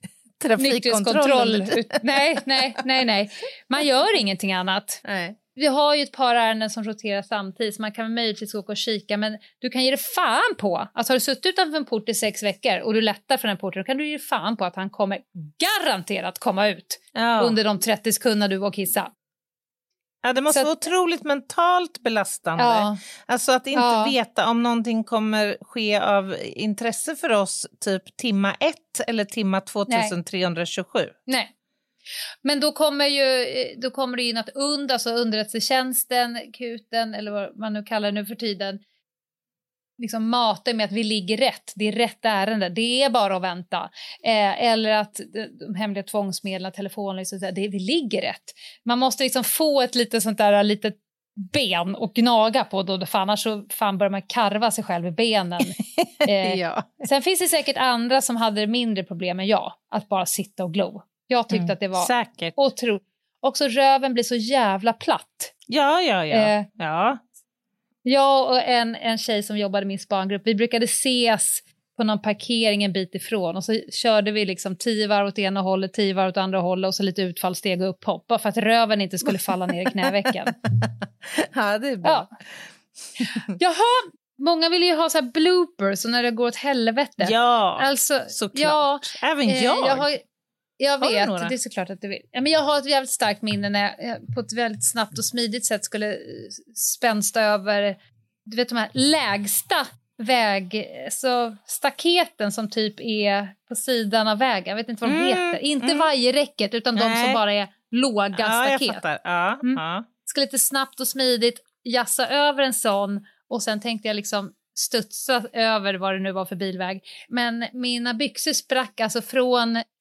nykterhetskontroll. nej, nej, nej, nej. Man gör ingenting annat. Nej. Vi har ju ett par ärenden som roterar samtidigt, så man kan möjligtvis åka och kika, men du kan ge det fan på. Alltså har du suttit utanför en port i sex veckor och du lättar från den porten, då kan du ge det fan på att han kommer garanterat komma ut ja. under de trettio sekunder du var och kissa. Ja, det måste Så vara att, otroligt mentalt belastande. Ja. Alltså att inte ja. veta om någonting kommer ske av intresse för oss typ timma ett eller timma tvåtusentrehundratjugosju. Nej. Men då kommer ju då kommer det in att und, alltså underrättelsetjänsten, kuten eller vad man nu kallar det nu för tiden, liksom matar med att vi ligger rätt, det är rätt ärende, det är bara att vänta. Eh, eller att de hemliga tvångsmedlen, telefonen, liksom, det, det ligger rätt. Man måste liksom få ett lite sånt där litet ben och gnaga på då, för annars så fan börjar man karva sig själv i benen. Eh, ja. Sen finns det säkert andra som hade mindre problem än jag, att bara sitta och glo. Jag tyckte mm, att det var säkert. Otroligt. Också röven blir så jävla platt. Ja, ja, ja. Eh, ja. Jag och en, en tjej som jobbade i min spangrupp, vi brukade ses på någon parkering en bit ifrån. Och så körde vi liksom tio varv åt ena hållet, tio varv åt andra hållet och så lite utfallssteg och upphopp. Bara för att röven inte skulle falla ner i knävecken. Ja, det är bra. Ja. Jaha, många vill ju ha så här bloopers och när det går åt helvete. Ja, alltså, såklart. Ja, även jag. Eh, jag har, Jag vet, några? det är såklart att du vill. Ja, men jag har ett jävligt starkt minne när jag på ett väldigt snabbt och smidigt sätt skulle spänsta över, du vet, de här lägsta väg, så staketen som typ är på sidan av vägen. Jag vet inte vad de mm, heter. Inte mm. vajerräcket utan Nej. de som bara är låga ja, staket. Jag fattar. Ja, mm. ja. Ska lite snabbt och smidigt jassa över en sån och sen tänkte jag liksom studsa över vad det nu var för bilväg. Men mina byxor sprack alltså från eh,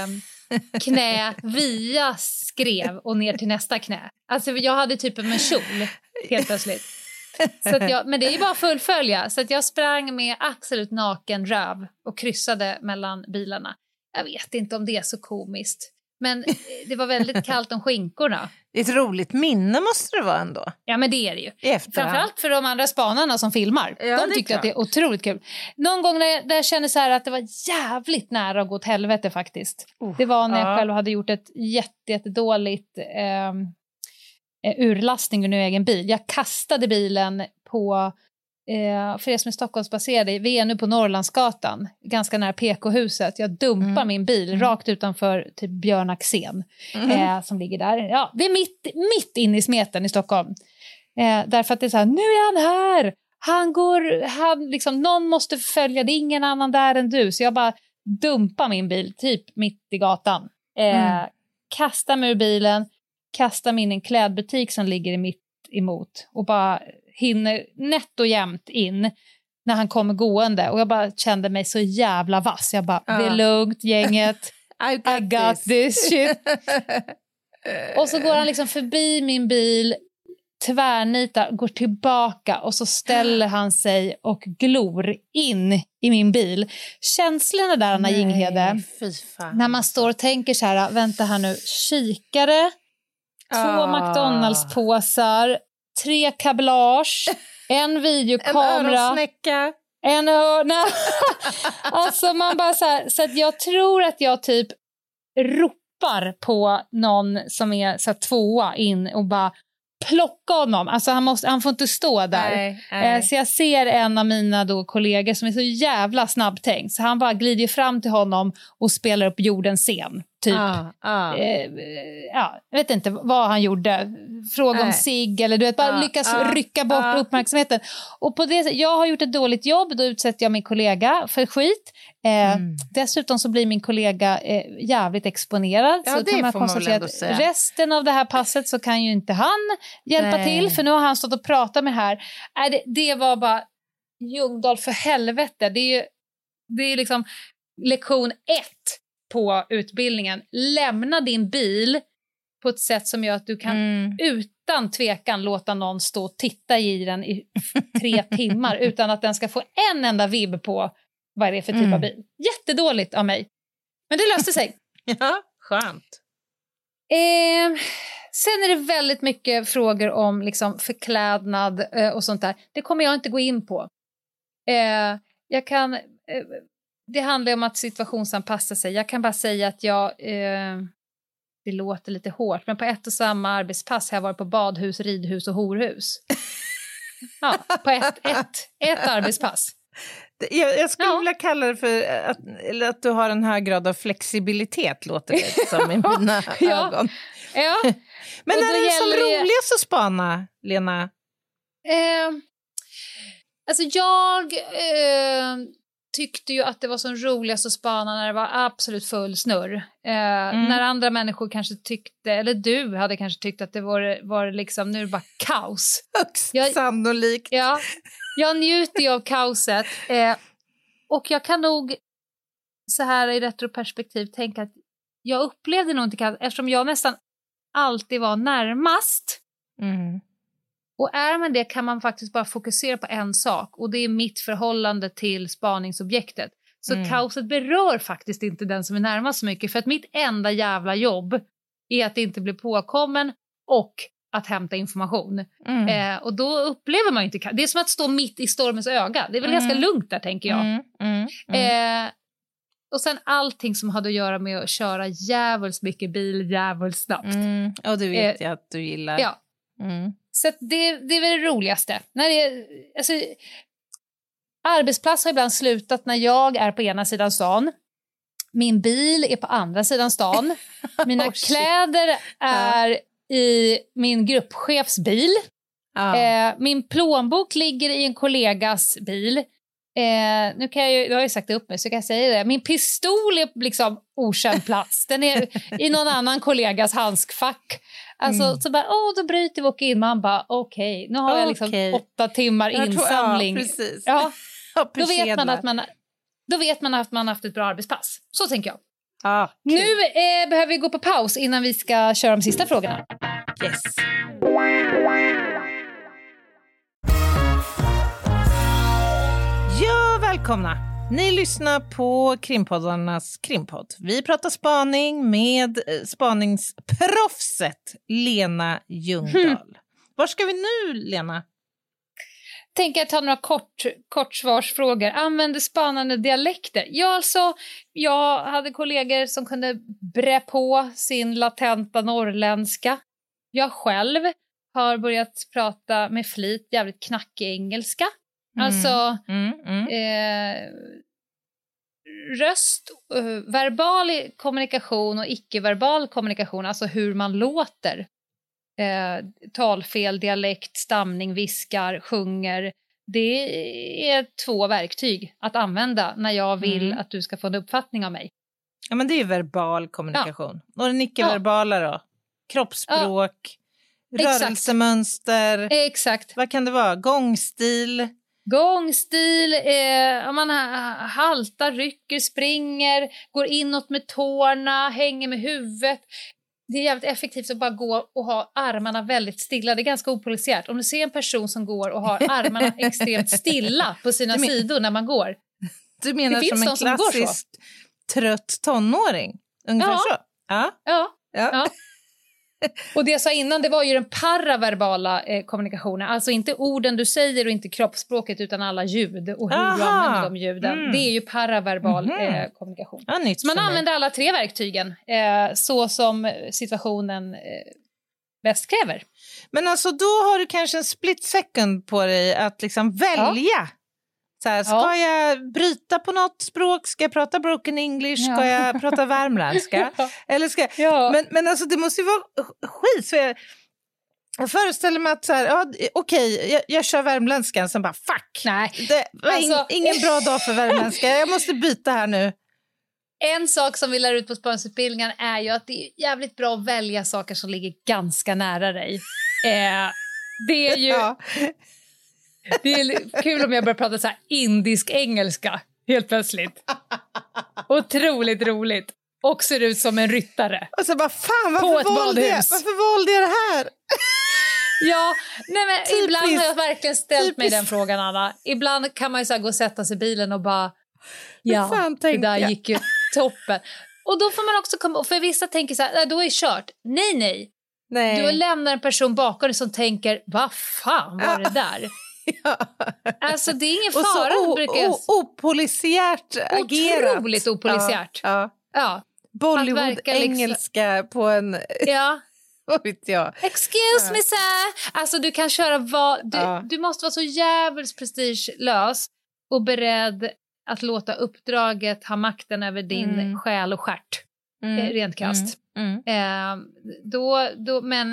knä via skrev och ner till nästa knä. Alltså jag hade typ en kjol helt plötsligt. Så att jag, men det är ju bara att fullfölja. Så att jag sprang med absolut naken röv och kryssade mellan bilarna. Jag vet inte om det är så komiskt. Men det var väldigt kallt om skinkorna. Ett roligt minne måste det vara ändå. Ja, men det är det ju. Efterhand. Framförallt för de andra spanarna som filmar. Ja, de tyckte att det är otroligt kul. Någon gång när jag, där jag kände så här att det var jävligt nära att gå åt helvete faktiskt. Uh, det var när jag ja. själv hade gjort ett jätte, jättedåligt eh, urlastning ur en egen bil. Jag kastade bilen på, eh, för er som är Stockholmsbaserade, vi är nu på Norrlandsgatan, ganska nära P K-huset. Jag dumpar mm. min bil mm. rakt utanför typ Björn Axén mm. eh, som ligger där. Ja, det är mitt, mitt in i smeten i Stockholm. Eh, därför att det är så här, nu är han här! Han går, han liksom, någon måste följa, det är ingen annan där än du. Så jag bara dumpar min bil typ mitt i gatan. Eh, mm. Kastar mig ur bilen, kastar mig in i en klädbutik som ligger mitt emot och bara hinner nätt och jämnt in när han kommer gående. Och jag bara kände mig så jävla vass. Jag bara, uh. det är lugnt gänget. I got, I got this. this shit. Och så går han liksom förbi min bil, tvärnitar, går tillbaka och så ställer han sig och glor in i min bil. Känslorna där, Anna Jinghede, när man står och tänker så här, vänta här nu, kikare, två ah. McDonalds-påsar, tre kablage, en videokamera, en öronsnäcka, en örna. Alltså man bara så här, så att jag tror att jag typ ropar på någon som är så här tvåa in och bara plocka honom. Alltså han, måste, han får inte stå där. Nej, nej. Eh, så jag ser en av mina då kollegor som är så jävla snabbtänkt. Så han bara glider fram till honom och spelar upp jordens scen. Typ. Ah, ah. Eh, ja, jag vet inte vad han gjorde. Fråga om sig eller du vet, bara ah, lyckas ah, rycka bort ah. uppmärksamheten. Och på det, jag har gjort ett dåligt jobb, då utsätter jag min kollega för skit. Eh, mm. Dessutom så blir min kollega eh, jävligt exponerad. Ja, så kan man konstatera att säga. Resten av det här passet så kan ju inte han hjälpa Nej. till. För nu har han stått och pratat med det här. Äh, det, det var bara Ljungdahl för helvete. Det är ju det är liksom lektion ett på utbildningen. Lämna din bil på ett sätt som gör att du kan mm. utan tvekan låta någon stå och titta i den i tre timmar utan att den ska få en enda vibb på vad är det för typ mm. av bil. Jättedåligt av mig. Men det löste sig. Ja, skönt. Eh, sen är det väldigt mycket frågor om liksom förklädnad eh, och sånt där. Det kommer jag inte gå in på. Eh, jag kan... Eh, det handlar om att situationsanpassa sig. Jag kan bara säga att jag, eh, det låter lite hårt, men på ett och samma arbetspass har jag varit på badhus, ridhus och horhus. Ja, på ett, ett, ett arbetspass. Jag, jag skulle ja. vilja kalla det för att, eller att du har en hög grad av flexibilitet, låter det som i mina ja. ögon. Ja. Men är det som det... roligast att spana, Lena? Eh, alltså jag eh, tyckte ju att det var som roligast att spana när det var absolut full snurr. Eh, mm. När andra människor kanske tyckte, eller du hade kanske tyckt att det var, var liksom, nu är det bara kaos. Högst jag, sannolikt. Ja, jag njuter ju av kaoset. Eh, och jag kan nog så här i retroperspektiv tänka att jag upplevde nog inte kaos, eftersom jag nästan alltid var närmast. Mm. Och är man det kan man faktiskt bara fokusera på en sak. Och det är mitt förhållande till spaningsobjektet. Så mm. kaoset berör faktiskt inte den som är närmast så mycket. För att mitt enda jävla jobb är att inte bli påkommen och att hämta information. Mm. Eh, och då upplever man inte kaos. Det är som att stå mitt i stormens öga. Det är väl mm. ganska lugnt där, tänker jag. Mm. Mm. Mm. Eh, och sen allting som hade att göra med att köra jävligt mycket bil, jävligt snabbt. Mm. Och du vet eh, jag att du gillar. Ja. Mm. Så det, det är väl det roligaste. När det, alltså, arbetsplats har ibland slutat när jag är på ena sidan stan. Min bil är på andra sidan stan. Mina oh, kläder är uh. i min gruppchefs bil. Uh. Eh, min plånbok ligger i en kollegas bil. Eh, nu kan jag ju, jag har ju sagt upp mig så kan jag säga det. Min pistol är liksom okänd plats. Den är i någon annan kollegas handskfack. Alltså mm. så bara, åh då bryter vi och in. Man bara, okej, okay, nu har jag liksom okay. åtta timmar jag insamling. Tror, ja, precis. Ja, då vet man att man då vet man att man haft ett bra arbetspass. Så tänker jag. Ah, okay. Nu eh, behöver vi gå på paus innan vi ska köra de sista frågorna. Yes. Ja, välkomna! Ni lyssnar på Krimpoddarnas krimpodd. Vi pratar spaning med spaningsproffset Lena Ljungdahl. Mm. Var ska vi nu, Lena? Tänker jag ta några kort, kort svarsfrågor. Använder spanande dialekter? Ja, alltså, jag hade kollegor som kunde bre på sin latenta norrländska. Jag själv har börjat prata med flit jävligt knackig engelska. Mm. Alltså mm, mm. Eh, röst, eh, verbal kommunikation och icke-verbal kommunikation, alltså hur man låter. Eh, talfel, dialekt, stamning, viskar, sjunger. Det är två verktyg att använda när jag vill mm. att du ska få en uppfattning av mig. Ja, men det är ju verbal kommunikation. Ja. Och den icke-verbala då? Kroppsspråk, ja. Rörelsemönster. Exakt. Vad kan det vara? Gångstil. Gångstil, eh, om man haltar, rycker, springer, går inåt med tårna, hänger med huvudet. Det är jävligt effektivt att bara gå och ha armarna väldigt stilla. Det är ganska opolisiärt. Om du ser en person som går och har armarna extremt stilla på sina men, sidor när man går. Du menar som en klassisk trött tonåring? Ungefär ja. så? Ja. Ja. ja. ja. Och det jag sa innan, det var ju den paraverbala eh, kommunikationen. Alltså inte orden du säger och inte kroppsspråket utan alla ljud och hur Aha. du använder de ljuden. Mm. Det är ju paraverbal mm-hmm. eh, kommunikation. Ja, så man använder alla tre verktygen eh, så som situationen eh, bäst kräver. Men alltså då har du kanske en split second på dig att liksom välja. Ja. Så här, ska ja. jag bryta på något språk? Ska jag prata broken English? Ska ja. jag prata värmländska? ja. Eller ska ja. men, men alltså det måste ju vara skit. Så jag, jag föreställer mig att så här, ja, okej, okay, jag, jag kör värmländskan. Sen bara, fuck! Nej. Det var alltså, in, ingen bra dag för värmländska. Jag måste byta här nu. En sak som vi lär ut på spaningsutbildningen är ju att det är jävligt bra att välja saker som ligger ganska nära dig. Eh, det är ju... Ja. Det är kul om jag börjar prata så här indisk engelska helt plötsligt. Otroligt roligt. Och ser ut som en ryttare. Och så bara, fan, varför valde jag, varför valde jag det här? Ja, nej men Typiskt. Ibland har jag verkligen ställt Typiskt. mig den frågan, Anna. Ibland kan man ju så här gå och sätta sig i bilen och bara, ja, det där jag? gick ju toppen. Och då får man också komma, för vissa tänker så här, då är det kört. Nej, nej. nej. Du lämnar en person bakom dig som tänker, vad fan var det där? Ja. Alltså det är ingen fara. Och så o- brukar jag... o- opolisiärt agerat. Otroligt opolisiärt. Ja, ja. Ja. Bollywood-engelska liksom... på en... Ja. Vad vet jag? Excuse ja. me sir. Alltså du kan köra vad... Du, ja. du måste vara så jävligt prestigelös och beredd att låta uppdraget ha makten över din mm. själ och stjärt. Mm. Rent krasst. Mm. Mm. Eh, då, då, men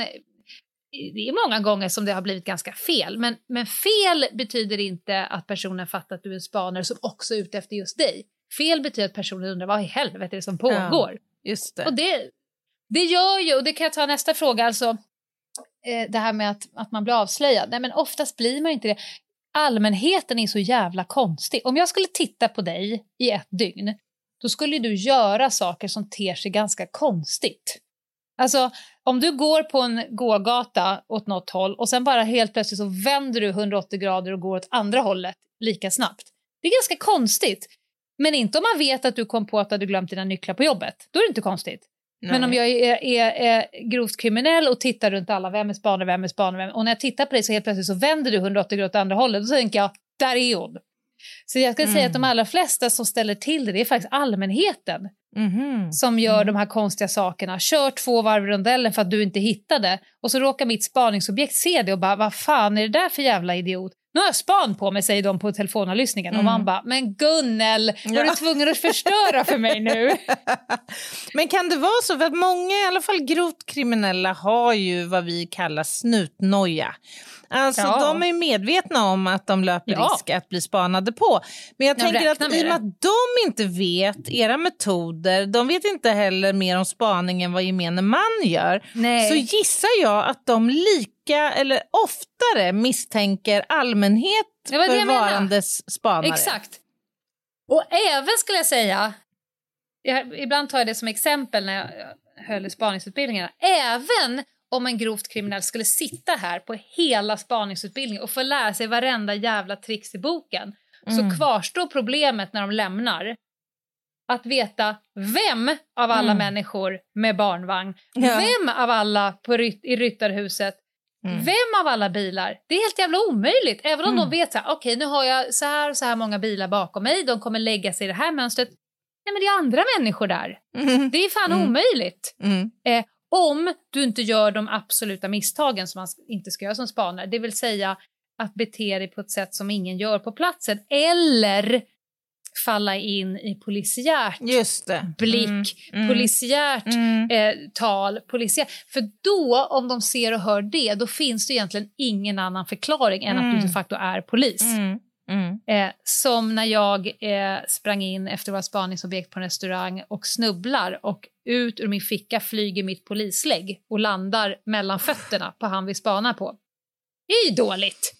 det är många gånger som det har blivit ganska fel. Men, men fel betyder inte att personen fattar att du är en spanare som också är ute efter just dig. Fel betyder att personen undrar vad i helvete är det som pågår. Ja, just det. Och det, det gör ju, och det kan jag ta nästa fråga, alltså eh, det här med att, att man blir avslöjad. Nej, men oftast blir man inte det. Allmänheten är så jävla konstig. Om jag skulle titta på dig i ett dygn, då skulle du göra saker som ter sig ganska konstigt. Alltså, om du går på en gågata åt något håll och sen bara helt plötsligt så vänder du hundraåttio grader och går åt andra hållet lika snabbt. Det är ganska konstigt. Men inte om man vet att du kom på att du hade glömt dina nycklar på jobbet. Då är det inte konstigt. Nej. Men om jag är, är, är grovt kriminell och tittar runt alla, vem är spanare, vem är spanare, vem... och när jag tittar på dig så helt plötsligt så vänder du hundraåttio grader åt andra hållet, då tänker jag, där är hon. Så jag ska mm. säga att de allra flesta som ställer till det, det är faktiskt allmänheten mm-hmm. som gör mm. de här konstiga sakerna. Kör två varv rondellen för att du inte hittade, och så råkar mitt spaningsobjekt se det och bara, vad fan är det där för jävla idiot? Nu har jag span på mig, säger de på telefonavlyssningen. Mm. Och man bara, men Gunnel, ja. Var du tvungen att förstöra för mig nu? Men kan det vara så? För att många, i alla fall grovt kriminella, har ju vad vi kallar snutnoja. Alltså ja. De är medvetna om att de löper ja. risk att bli spanade på. Men jag, jag tänker att i och med att de inte vet era metoder, de vet inte heller mer om spaning än vad gemene man gör. Nej. Så gissar jag att de lika eller oftare misstänker allmänhet för varandes spanare. Exakt. Och även skulle jag säga, jag, ibland tar jag det som exempel när jag höll spaningsutbildningarna, även om en grovt kriminell skulle sitta här på hela spaningsutbildningen och få lära sig varenda jävla tricks i boken, mm. så kvarstår problemet när de lämnar att veta vem av alla mm. människor med barnvagn, ja. vem av alla på ryt- i ryttarhuset, mm. vem av alla bilar. Det är helt jävla omöjligt. Även om mm. de vet så här, okej, okay, nu har jag så här och så här många bilar bakom mig, de kommer lägga sig i det här mönstret. Nej, men det är andra människor där. Mm. Det är fan mm. omöjligt. Mm. Eh, om du inte gör de absoluta misstagen som man inte ska göra som spanare. Det vill säga att bete dig på ett sätt som ingen gör på platsen. Eller falla in i polisiärt Just det. blick, mm, mm, polisiärt mm. eh, tal, polisiärt. För då, om de ser och hör det, då finns det egentligen ingen annan förklaring än mm. att du de facto är polis. Mm. Mm. Eh, som när jag eh, sprang in efter våra spaningsobjekt på en restaurang och snubblar och ut ur min ficka flyger mitt polislägg och landar mellan fötterna på han vi spanar på. Det är ju dåligt.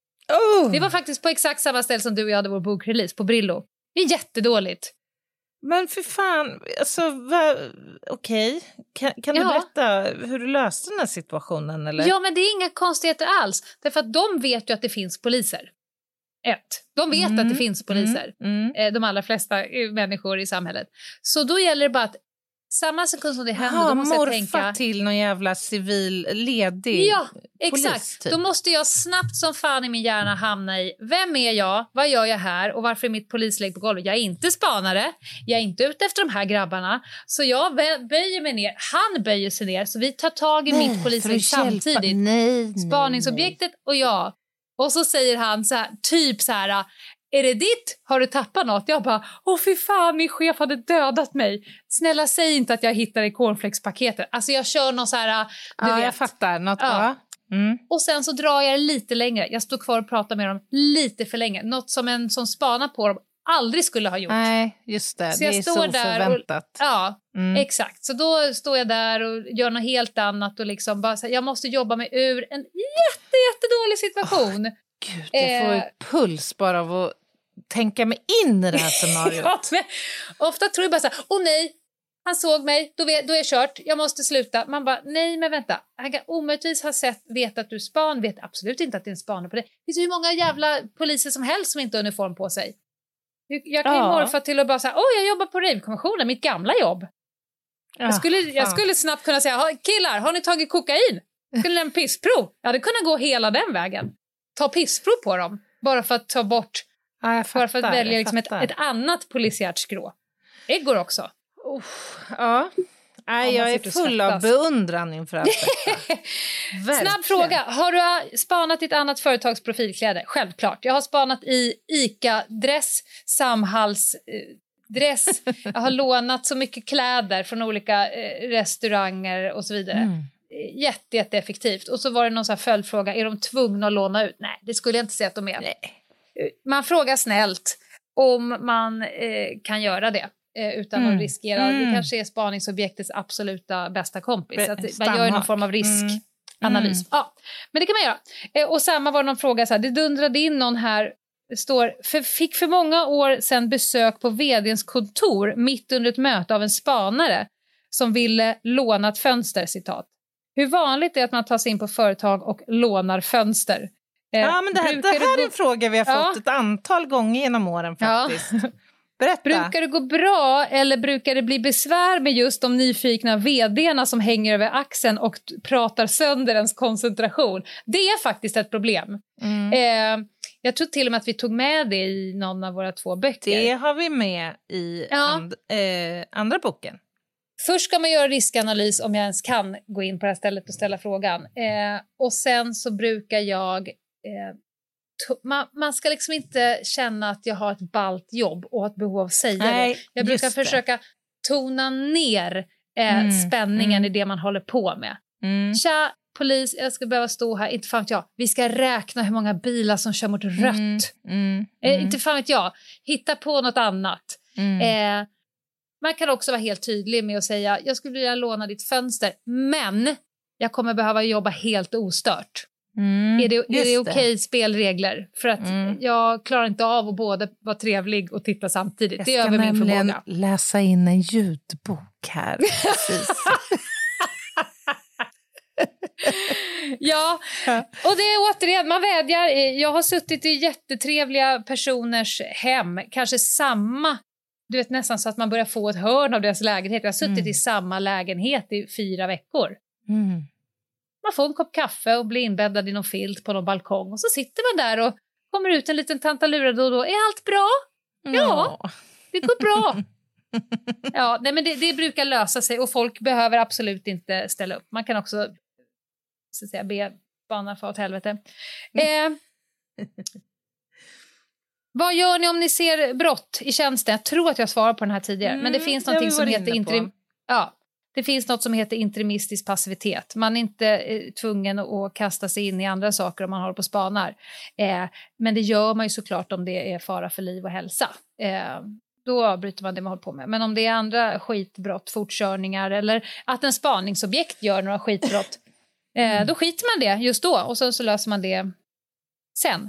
Oh. Det var faktiskt på exakt samma ställe som du och jag hade vår bokrelease på Brillo. Det är jättedåligt. Men för fan, alltså, okej. Okay. Kan, kan du ja. berätta hur du löste den här situationen? Eller? Ja, men det är inga konstigheter alls. Därför att de vet ju att det finns poliser. Ett. De vet mm. att det finns poliser. Mm. Mm. De allra flesta människor i samhället. Så då gäller det bara att samma sekund som det händer, Aha, då måste jag tänka... tänka... till någon jävla civil ledig Ja, polis, exakt. typ. Då måste jag snabbt som fan i min hjärna hamna i, vem är jag, vad gör jag här och varför är mitt polislägg på golvet? Jag är inte spanare, jag är inte ute efter de här grabbarna. Så jag böjer mig ner, han böjer sig ner, så vi tar tag i nej, mitt polislägg samtidigt. Nej, nej, Spaningsobjektet nej. och jag. Och så säger han så här, typ så här... Är det ditt? Har du tappat något? Jag bara, åh fy fan, min chef hade dödat mig. Snälla, säg inte att jag hittar i cornflakespaketet. Alltså jag kör någon så här... Du ja, vet. Jag fattar. Något, ja. Ja. Mm. Och sen så drar jag det lite längre. Jag står kvar och pratar med dem lite för länge. Något som en som spanar på dem aldrig skulle ha gjort. Nej, just det. Så det jag är står så där förväntat. Och, ja, mm. exakt. Så då står jag där och gör något helt annat. Och liksom bara så här, jag måste jobba mig ur en jätte, jättedålig situation. Oh, Gud, jag får eh, puls bara av att tänka mig in i det här scenariot. Ja, men, ofta tror jag bara så här, åh nej, han såg mig, då, vet, då är jag kört, jag måste sluta. Man bara, nej men vänta, han kan omöjligtvis ha sett, vet att du är span, vet absolut inte att det är en span på det. Det finns hur många jävla poliser som helst som inte har uniform på sig. Jag kan ju ja. morfa till att bara säga, åh jag jobbar på rejvkommissionen, mitt gamla jobb. Ja, jag, skulle, jag skulle snabbt kunna säga, killar, har ni tagit kokain? Skulle en pissprov? Jag hade kunnat gå hela den vägen. ta pissprov på dem. Bara för att ta bort, ja, jag fattar, bara för att välja liksom ett, fattar. ett annat polisiärt skrå. Det går också. Oh, ja. Nej, jag är full av beundran inför allt detta. Snabb fråga. Har du spanat ditt annat företags profilkläder? Självklart. Jag har spanat i ICA-dress, Samhallsdress. Jag har lånat så mycket kläder från olika eh, restauranger och så vidare. Mm. Jätte, jätteeffektivt. Och så var det någon så här följdfråga. Är de tvungna att låna ut? Nej, det skulle jag inte säga att de är. Nej. Man frågar snällt om man eh, kan göra det. Utan mm. att riskera, mm. det kanske är spaningsobjektets absoluta bästa kompis. Be- att man gör någon form av riskanalys. Mm. Ja, men det kan man göra. Och samma var någon fråga, så här, det dundrade in någon här, det står, för, fick för många år sedan besök på vdns kontor mitt under ett möte av en spanare som ville låna ett fönster, citat. Hur vanligt är att man tar sig in på företag och lånar fönster? Ja, men det här, det här är en fråga vi har ja. fått ett antal gånger genom åren faktiskt. Ja. Berätta. Brukar det gå bra eller brukar det bli besvär med just de nyfikna vdarna som hänger över axeln och pratar sönder ens koncentration? Det är faktiskt ett problem. Mm. Eh, jag tror till och med att vi tog med det i någon av våra två böcker. Det har vi med i ja. and, eh, andra boken. Först ska man göra riskanalys om jag ens kan gå in på det här stället och ställa frågan. Eh, och sen så brukar jag... Eh, Man, man ska liksom inte känna att jag har ett ballt jobb och ett behov av att säga Nej, det. Jag brukar försöka tona ner eh, mm, spänningen mm. i det man håller på med. Mm. Tja, polis, jag ska behöva stå här. Inte fan vet jag. Vi ska räkna hur många bilar som kör mot rött. Mm, mm, eh, mm. Inte fan vet jag. Hitta på något annat. Mm. Eh, man kan också vara helt tydlig med att säga jag skulle vilja låna ditt fönster, men jag kommer behöva jobba helt ostört. Mm, är det, är det okej spelregler? För att mm. jag klarar inte av att både vara trevlig och titta samtidigt. Jag det är över min förmåga. Jag ska läsa in en ljudbok här. Precis. Ja, och det är återigen, man vädjar. Jag har suttit i jättetrevliga personers hem. Kanske samma, du vet nästan så att man börjar få ett hörn av deras lägenhet. Jag har suttit mm. i samma lägenhet i fyra veckor. Mm. Man får en kopp kaffe och blir inbäddad i någon filt på någon balkong. Och så sitter man där och kommer ut en liten tantalura då och då. Är allt bra? Ja, ja. Det går bra. Ja, nej, men det, det brukar lösa sig. Och folk behöver absolut inte ställa upp. Man kan också så att säga, be banan för åt helvete. Mm. Eh, vad gör ni om ni ser brott i tjänsten? Jag tror att jag svarar på den här tidigare. Mm, men det finns någonting som heter interim... Ja. Det finns något som heter interimistisk passivitet. Man är inte eh, tvungen att kasta sig in i andra saker om man håller på och spanar. Eh, men det gör man ju såklart om det är fara för liv och hälsa. Eh, då bryter man det man håller på med. Men om det är andra skitbrott, fortkörningar eller att en spaningsobjekt gör några skitbrott, eh, mm. då skiter man det just då. Och så, så löser man det sen.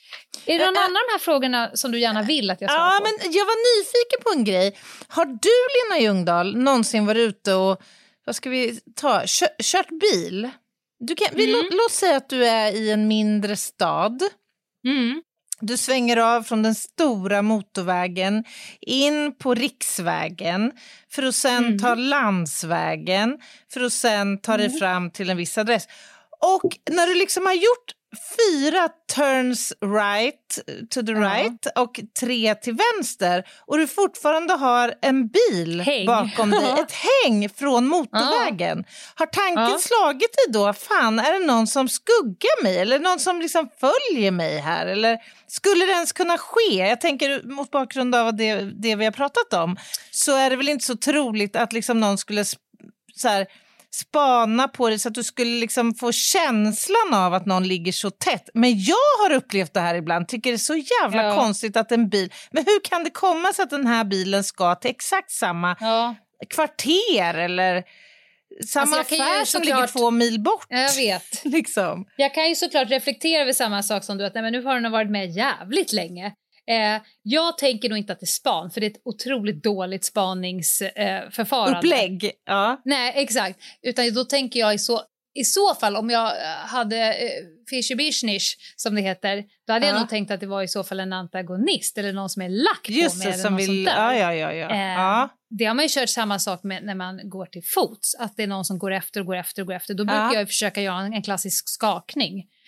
Är det någon äh, annan av de här frågorna som du gärna vill att jag svarar ja, på? Men jag var nyfiken på en grej. Har du, Lena Ljungdahl, någonsin varit ute och vad ska vi ta, kör, kört bil? Du kan, vi, mm. låt, låt säga att du är i en mindre stad. Mm. Du svänger av från den stora motorvägen in på riksvägen för att sen mm. ta landsvägen för att sen ta dig mm. fram till en viss adress. Och när du liksom har gjort fyra turns right to the right ja. och tre till vänster och du fortfarande har en bil häng. bakom dig, ett häng från motorvägen. Ja. Har tanken ja. slagit dig då, fan är det någon som skuggar mig eller någon som liksom följer mig här, eller skulle det ens kunna ske? Jag tänker mot bakgrund av det, det vi har pratat om, så är det väl inte så troligt att liksom någon skulle så här spana på dig så att du skulle liksom få känslan av att någon ligger så tätt. Men jag har upplevt det här ibland. Tycker det är så jävla ja. konstigt att en bil... Men hur kan det komma så att den här bilen ska till exakt samma ja. kvarter eller samma alltså affär som såklart... ligger två mil bort? Jag vet. liksom. Jag kan ju såklart reflektera över samma sak som du. Att nej, men nu har den varit med jävligt länge. Eh, jag tänker nog inte att det är span, för det är ett otroligt dåligt spaningsförfarande. Eh, Upplägg, ja. Nej, exakt. Utan då tänker jag i så, i så fall, om jag hade eh, Fischer-Bischnisch, som det heter, då hade ja. jag nog tänkt att det var i så fall en antagonist eller någon som är lack Just på mig. Det, som vill, ja, ja, ja, ja. Eh, ja. Det har man ju kört samma sak med när man går till fots. Att det är någon som går efter och går efter och går efter. Då brukar ja. jag försöka göra en, en klassisk skakning.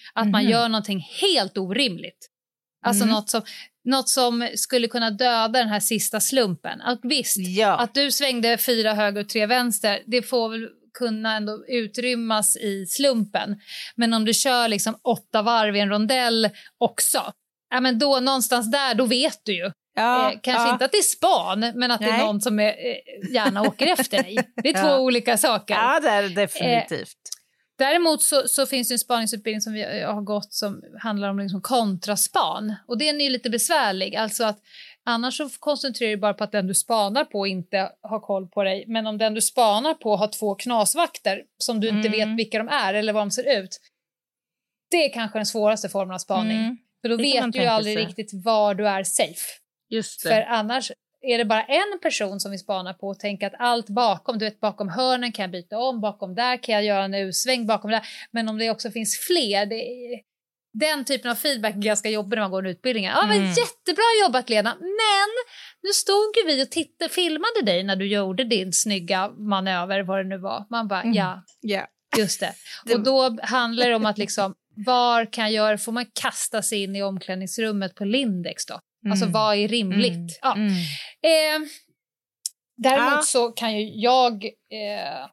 Att man Mhm. gör någonting helt orimligt. Alltså Mm. något, som, något som skulle kunna döda den här sista slumpen. Att visst, Ja. att du svängde fyra höger och tre vänster, det får väl kunna ändå utrymmas i slumpen. Men om du kör liksom åtta varv i en rondell också, ja, men då någonstans där, då vet du ju. Ja, eh, kanske ja. inte att det är span, men att Nej. det är någon som är, eh, gärna åker efter dig. Det är Ja. två olika saker. Ja, det är det definitivt. Däremot så, så finns det en spaningsutbildning som vi har gått som handlar om liksom kontraspan. Och den är ju lite besvärlig. Alltså att annars så koncentrerar du bara på att den du spanar på inte har koll på dig. Men om den du spanar på har två knasvakter som du inte Mm. vet vilka de är eller vad de ser ut. Det är kanske den svåraste formen av spaning. Mm. För då Det kan man vet du ju tänka aldrig sig. riktigt var du är safe. Just det. För annars är det bara en person som vi spanar på och tänker att allt bakom, du vet bakom hörnen kan jag byta om, bakom där kan jag göra en U-sväng, bakom där. Men om det också finns fler, det är, den typen av feedback är ganska jobbig när man går en utbildning. Ja, men Mm. jättebra jobbat Lena, men nu stod ju vi och tittade, filmade dig när du gjorde din snygga manöver, vad det nu var. Man bara, Mm. ja, Ja. just det. Det- Och då handlar det om att liksom, var kan jag göra, får man kasta sig in i omklädningsrummet på Lindex då? Alltså Mm. vad är rimligt? Mm. Ja. Mm. Eh, däremot Ja. så kan ju jag... Eh,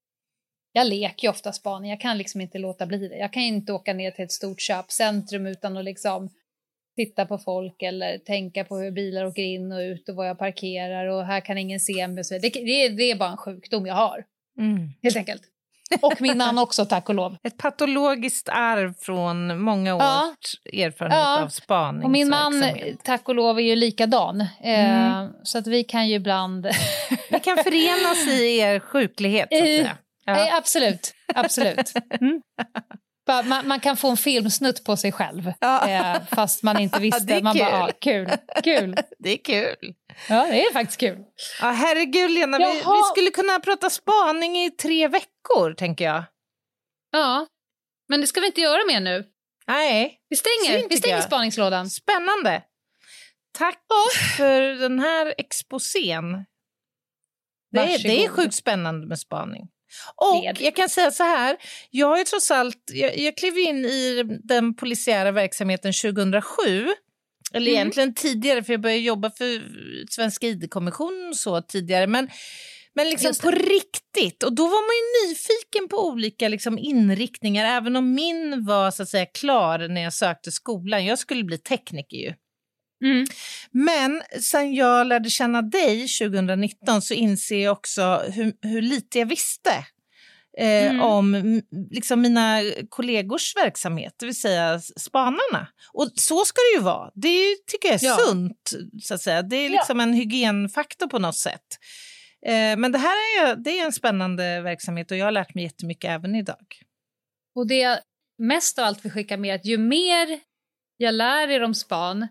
jag leker ju ofta spaning. Jag kan liksom inte låta bli det. Jag kan inte åka ner till ett stort köpcentrum utan att liksom titta på folk eller tänka på hur bilar åker in och ut och var jag parkerar och här kan ingen se mig. Det, det, det är bara en sjukdom jag har, Mm. helt enkelt. Och min man också, tack och lov. Ett patologiskt arv från många års Ja. erfarenhet Ja. av spaning. Och min man, tack och lov, är ju likadan. Eh, Mm. Så att vi kan ju ibland... Vi kan förenas i er sjuklighet, så att I- säga. Ja. Nej, absolut, absolut. Mm. Bara, man, man kan få en filmsnutt på sig själv, Ja. eh, fast man inte visste. det är Man bara, kul. ja, kul, kul. Det är kul. Ja, det är faktiskt kul. Ja, herregud, Lena. Vi, Jaha. vi skulle kunna prata spaning i tre veckor, tänker jag. Ja, men det ska vi inte göra mer nu. Nej, Vi stänger, Synd, vi tycker stänger jag. spaningslådan. spännande. Tack för den här exposén. Det är, det är Varsågod. sjukt spännande med spaning. Och Med. jag kan säga så här, jag har ju trots allt, jag, jag klev in i den polisiära verksamheten tjugohundrasju. Eller Mm. egentligen tidigare, för jag började jobba för Svenska I D-kommissionen och så tidigare. Men, men liksom Just det. på riktigt. Och då var man ju nyfiken på olika liksom inriktningar. Även om min var så att säga klar när jag sökte skolan. Jag skulle bli tekniker ju. Mm. Men sen jag lärde känna dig tjugohundranitton så inser jag också hur, hur lite jag visste eh, Mm. om m- liksom mina kollegors verksamhet, det vill säga spanarna. Och så ska det ju vara. Det är ju, tycker jag är Ja. sunt, så att säga. Det är liksom en hygienfaktor på något sätt. Eh, men det här är, ju- det är en spännande verksamhet och jag har lärt mig jättemycket även idag. Och det mest av allt vi skickar med att ju mer jag lär er om span,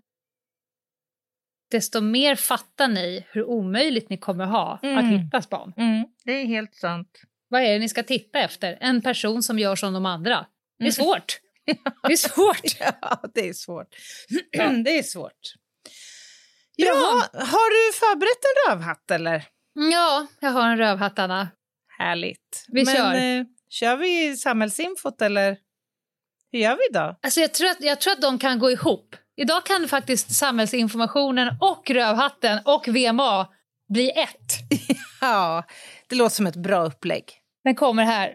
desto mer fattar ni hur omöjligt ni kommer ha Mm. att hitta span. Mm, det är helt sant. Vad är det ni ska titta efter? En person som gör som de andra. Det är Mm. svårt. Det är svårt. Ja, det är svårt. Det är svårt. Ja, har du förberett en rövhatt eller? Ja, jag har en rövhatt, Anna. Härligt. Vi Men, kör. Eh, kör vi samhällsinfot eller hur gör vi idag? Alltså jag, tror att, jag tror att de kan gå ihop. Idag kan faktiskt samhällsinformationen och rövhatten och V M A bli ett. Ja, det låter som ett bra upplägg. Den kommer här.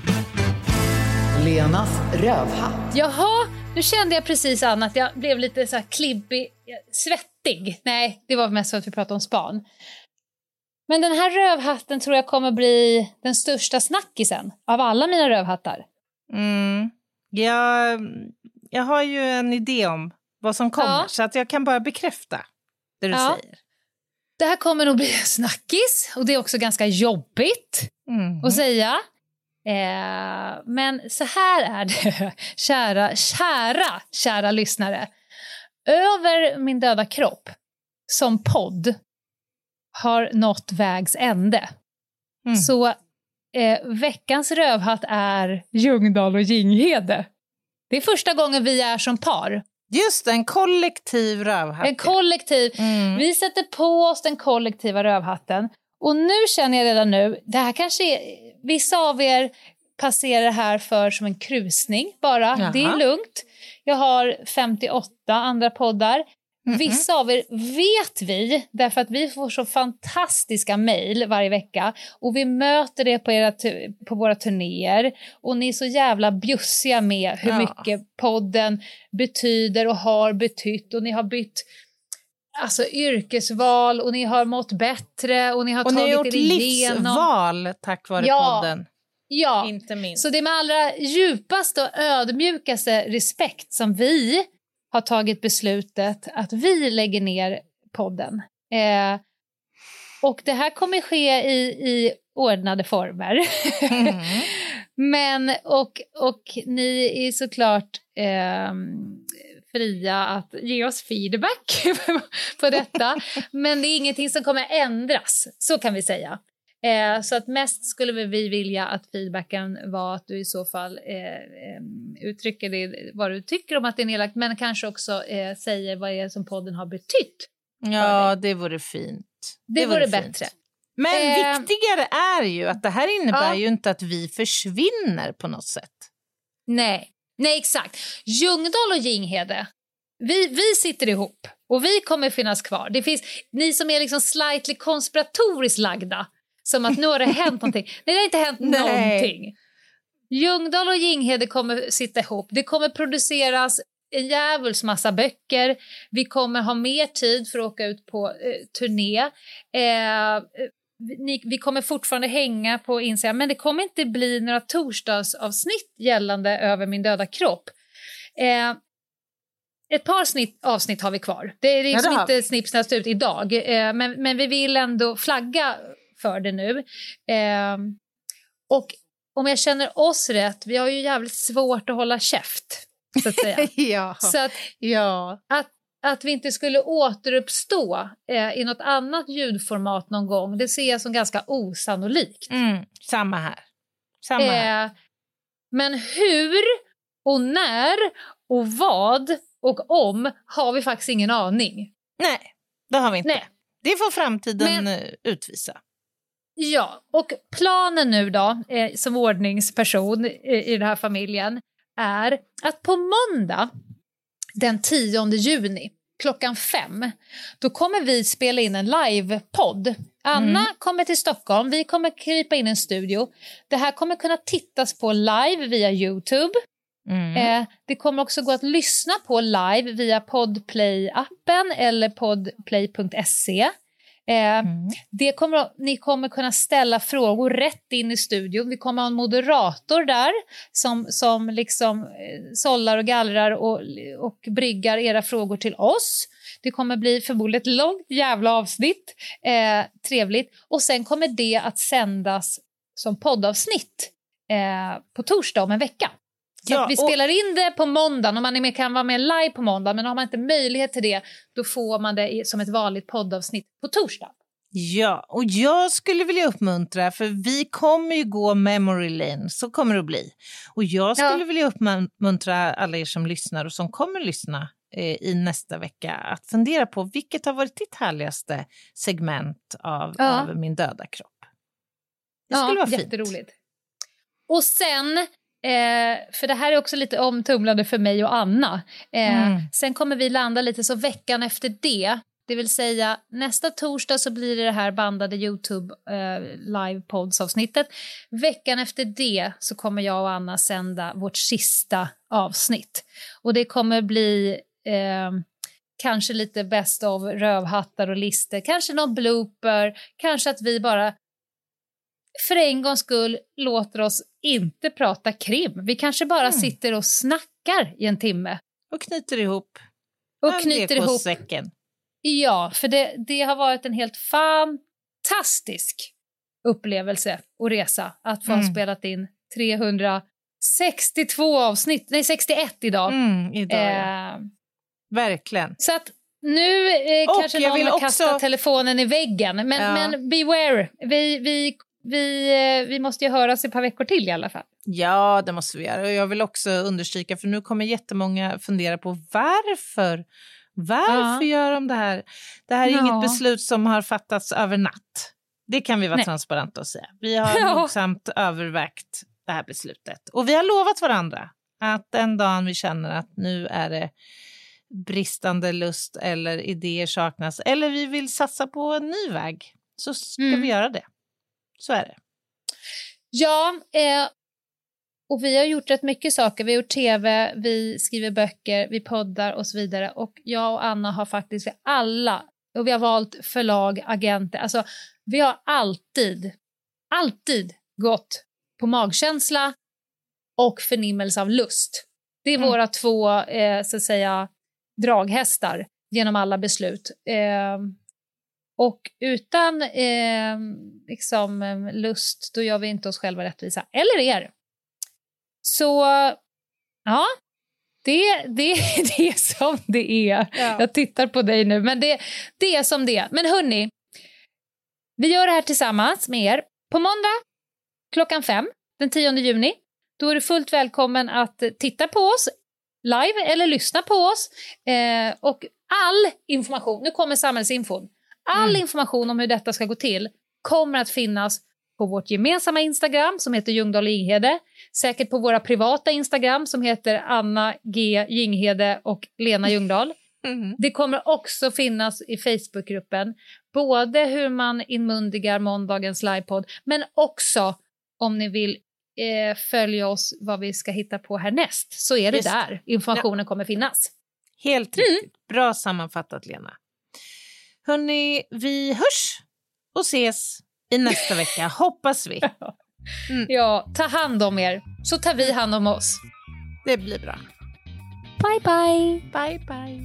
Lenas rövhatt. Jaha, nu kände jag precis, Anna, att jag blev lite så här klibbig, svettig. Nej, det var mest för att vi pratade om span. Men den här rövhatten tror jag kommer bli den största snackisen av alla mina rövhattar. Mm. Jag, jag har ju en idé om vad som kommer, Ja. så att jag kan bara bekräfta det du Ja. säger. Det här kommer nog bli en snackis och det är också ganska jobbigt Mm. att säga. Eh, men så här är det, kära, kära, kära lyssnare. Över min döda kropp som podd har nått vägs ände. Mm. Så eh, veckans rövhatt är Ljungdahl och Ginghede. Det är första gången vi är som par. Just det, en kollektiv rövhatt. En kollektiv. Mm. Vi sätter på oss den kollektiva rövhatten. Och nu känner jag redan nu, det här kanske är, vissa av er passerar det här för som en krusning bara. Jaha. Det är lugnt. Jag har femtioåtta andra poddar. Mm-hmm. Vissa av er vet vi, därför att vi får så fantastiska mejl varje vecka. Och vi möter det på, era tu- på våra turnéer. Och ni är så jävla bjussiga med hur ja. mycket podden betyder och har betytt. Och ni har bytt alltså, yrkesval och ni har mått bättre. Och ni har och tagit ni har gjort er igenom. livsval tack vare ja. podden. Ja, inte minst. Så det är med allra djupaste och ödmjukaste respekt som vi har tagit beslutet att vi lägger ner podden. Eh, och det här kommer ske i, i ordnade former. Mm. Men, och, och ni är såklart eh, fria att ge oss feedback på detta. Men det är ingenting som kommer ändras, så kan vi säga. Eh, så att mest skulle vi vilja att feedbacken var att du i så fall eh, eh, uttrycker det, vad du tycker om att det är nedlagt, men kanske också eh, säger vad det är som podden har betytt. Ja, det vore fint. Det, det vore, vore bättre. Men eh, viktigare är ju att det här innebär ja. ju inte att vi försvinner på något sätt. Nej, nej exakt. Ljungdahl och Ginghede, vi, vi sitter ihop och vi kommer finnas kvar. Det finns ni som är liksom slightly konspiratoriskt lagda. Som att nu har det hänt någonting. Nej, det har inte hänt Nej. någonting. Ljungdahl och Ginghede kommer sitta ihop. Det kommer produceras en jävels massa böcker. Vi kommer ha mer tid för att åka ut på eh, turné. Eh, ni, vi kommer fortfarande hänga på Instagram. Men det kommer inte bli några torsdagsavsnitt gällande över min döda kropp. Eh, ett par snitt, avsnitt har vi kvar. Det är liksom ja, det inte snipsnast ut idag. Eh, men, men vi vill ändå flagga för det nu. Eh, och om jag känner oss rätt, vi har ju jävligt svårt att hålla käft, så att säga. ja. Så att, ja. att, att vi inte skulle återuppstå eh, i något annat ljudformat någon gång, det ser jag som ganska osannolikt. Mm, samma här. Samma eh, här. Men hur och när och vad och om har vi faktiskt ingen aning. Nej, det har vi inte. Nej. Det får framtiden Men, utvisa. Ja, och planen nu då, eh, som ordningsperson i, i den här familjen, är att på måndag den tionde juni klockan fem, då kommer vi spela in en livepodd. Anna mm. kommer till Stockholm, vi kommer krypa in i en studio. Det här kommer kunna tittas på live via YouTube. Mm. Eh, det kommer också gå att lyssna på live via Podplay-appen eller podplay punkt se. Eh, mm. det kommer, ni kommer kunna ställa frågor rätt in i studion. Vi kommer ha en moderator där som, som liksom eh, sållar och gallrar och, och bryggar era frågor till oss. Det kommer bli förmodligen ett långt jävla avsnitt. Eh, trevligt. Och sen kommer det att sändas som poddavsnitt eh, på torsdag om en vecka. Så ja, att vi spelar in det på måndagen och man kan vara med live på måndag, men har man inte möjlighet till det, då får man det som ett vanligt poddavsnitt på torsdag. Ja, och jag skulle vilja uppmuntra, för vi kommer ju gå memory lane, så kommer det att bli. Och jag skulle ja. vilja uppmuntra alla er som lyssnar och som kommer lyssna eh, i nästa vecka att fundera på vilket har varit ditt härligaste segment av, ja. av min döda kropp. Det skulle ja, vara fint. Jätteroligt. Och sen... Eh, för det här är också lite omtumlande för mig och Anna. Eh, mm. Sen kommer vi landa lite så veckan efter det. Det vill säga nästa torsdag så blir det det här bandade YouTube eh, live-pods-avsnittet. Veckan efter det så kommer jag och Anna sända vårt sista avsnitt. Och det kommer bli eh, kanske lite bäst av rövhattar och lister. Kanske någon blooper. Kanske att vi bara... för en gångs skull låter oss inte prata krim. Vi kanske bara mm. sitter och snackar i en timme. Och knyter ihop. Och knyter ihop. Säcken. Ja, för det, det har varit en helt fantastisk upplevelse och resa att få mm. ha spelat in trehundrasextiotvå avsnitt. Nej, sextioett idag. Mm, idag eh, ja. Verkligen. Så att nu eh, kanske någon har kastat också... telefonen i väggen. Men, ja. men beware. Vi... vi Vi, vi måste ju höras ett par veckor till i alla fall. Ja, det måste vi göra. Och jag vill också understryka, för nu kommer jättemånga fundera på varför. Varför ja. gör de det här? Det här är ja. inget beslut som har fattats över natt. Det kan vi vara Nej. transparenta och säga. Vi har ja. nogsamt övervägt det här beslutet. Och vi har lovat varandra att den dagen vi känner att nu är det bristande lust eller idéer saknas eller vi vill satsa på en ny väg, så ska mm. vi göra det. Så är det. Ja, eh, och vi har gjort rätt mycket saker. Vi har gjort tv, vi skriver böcker, vi poddar och så vidare. Och jag och Anna har faktiskt alla, och vi har valt förlag, agenter. Alltså, vi har alltid, alltid gått på magkänsla och förnimmelse av lust. Det är mm. våra två, eh, så att säga, draghästar genom alla beslut. Eh, och utan eh, liksom, lust, då gör vi inte oss själva rättvisa. Eller er. Så ja, det, det, det är som det är. Ja. Jag tittar på dig nu, men det, det är som det är. Men hörni, vi gör det här tillsammans med er. På måndag klockan fem, den tionde juni, då är du fullt välkommen att titta på oss live eller lyssna på oss. Eh, och all information, nu kommer samhällsinfon, all mm. information om hur detta ska gå till kommer att finnas på vårt gemensamma Instagram som heter Ljungdahl Jinghede. Säkert på våra privata Instagram som heter Anna G. Jinghede och Lena Ljungdahl. Mm. Det kommer också finnas i Facebookgruppen. Både hur man inmundigar måndagens livepodd, men också om ni vill eh, följa oss vad vi ska hitta på härnäst. Så är det Just. där informationen ja. kommer finnas. Helt riktigt. Mm. Bra sammanfattat, Lena. Hörrni, vi hörs och ses i nästa vecka, hoppas vi. Mm. Ja, ta hand om er, så tar vi hand om oss. Det blir bra. Bye, bye. Bye, bye.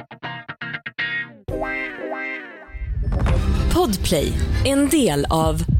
Podplay, en del av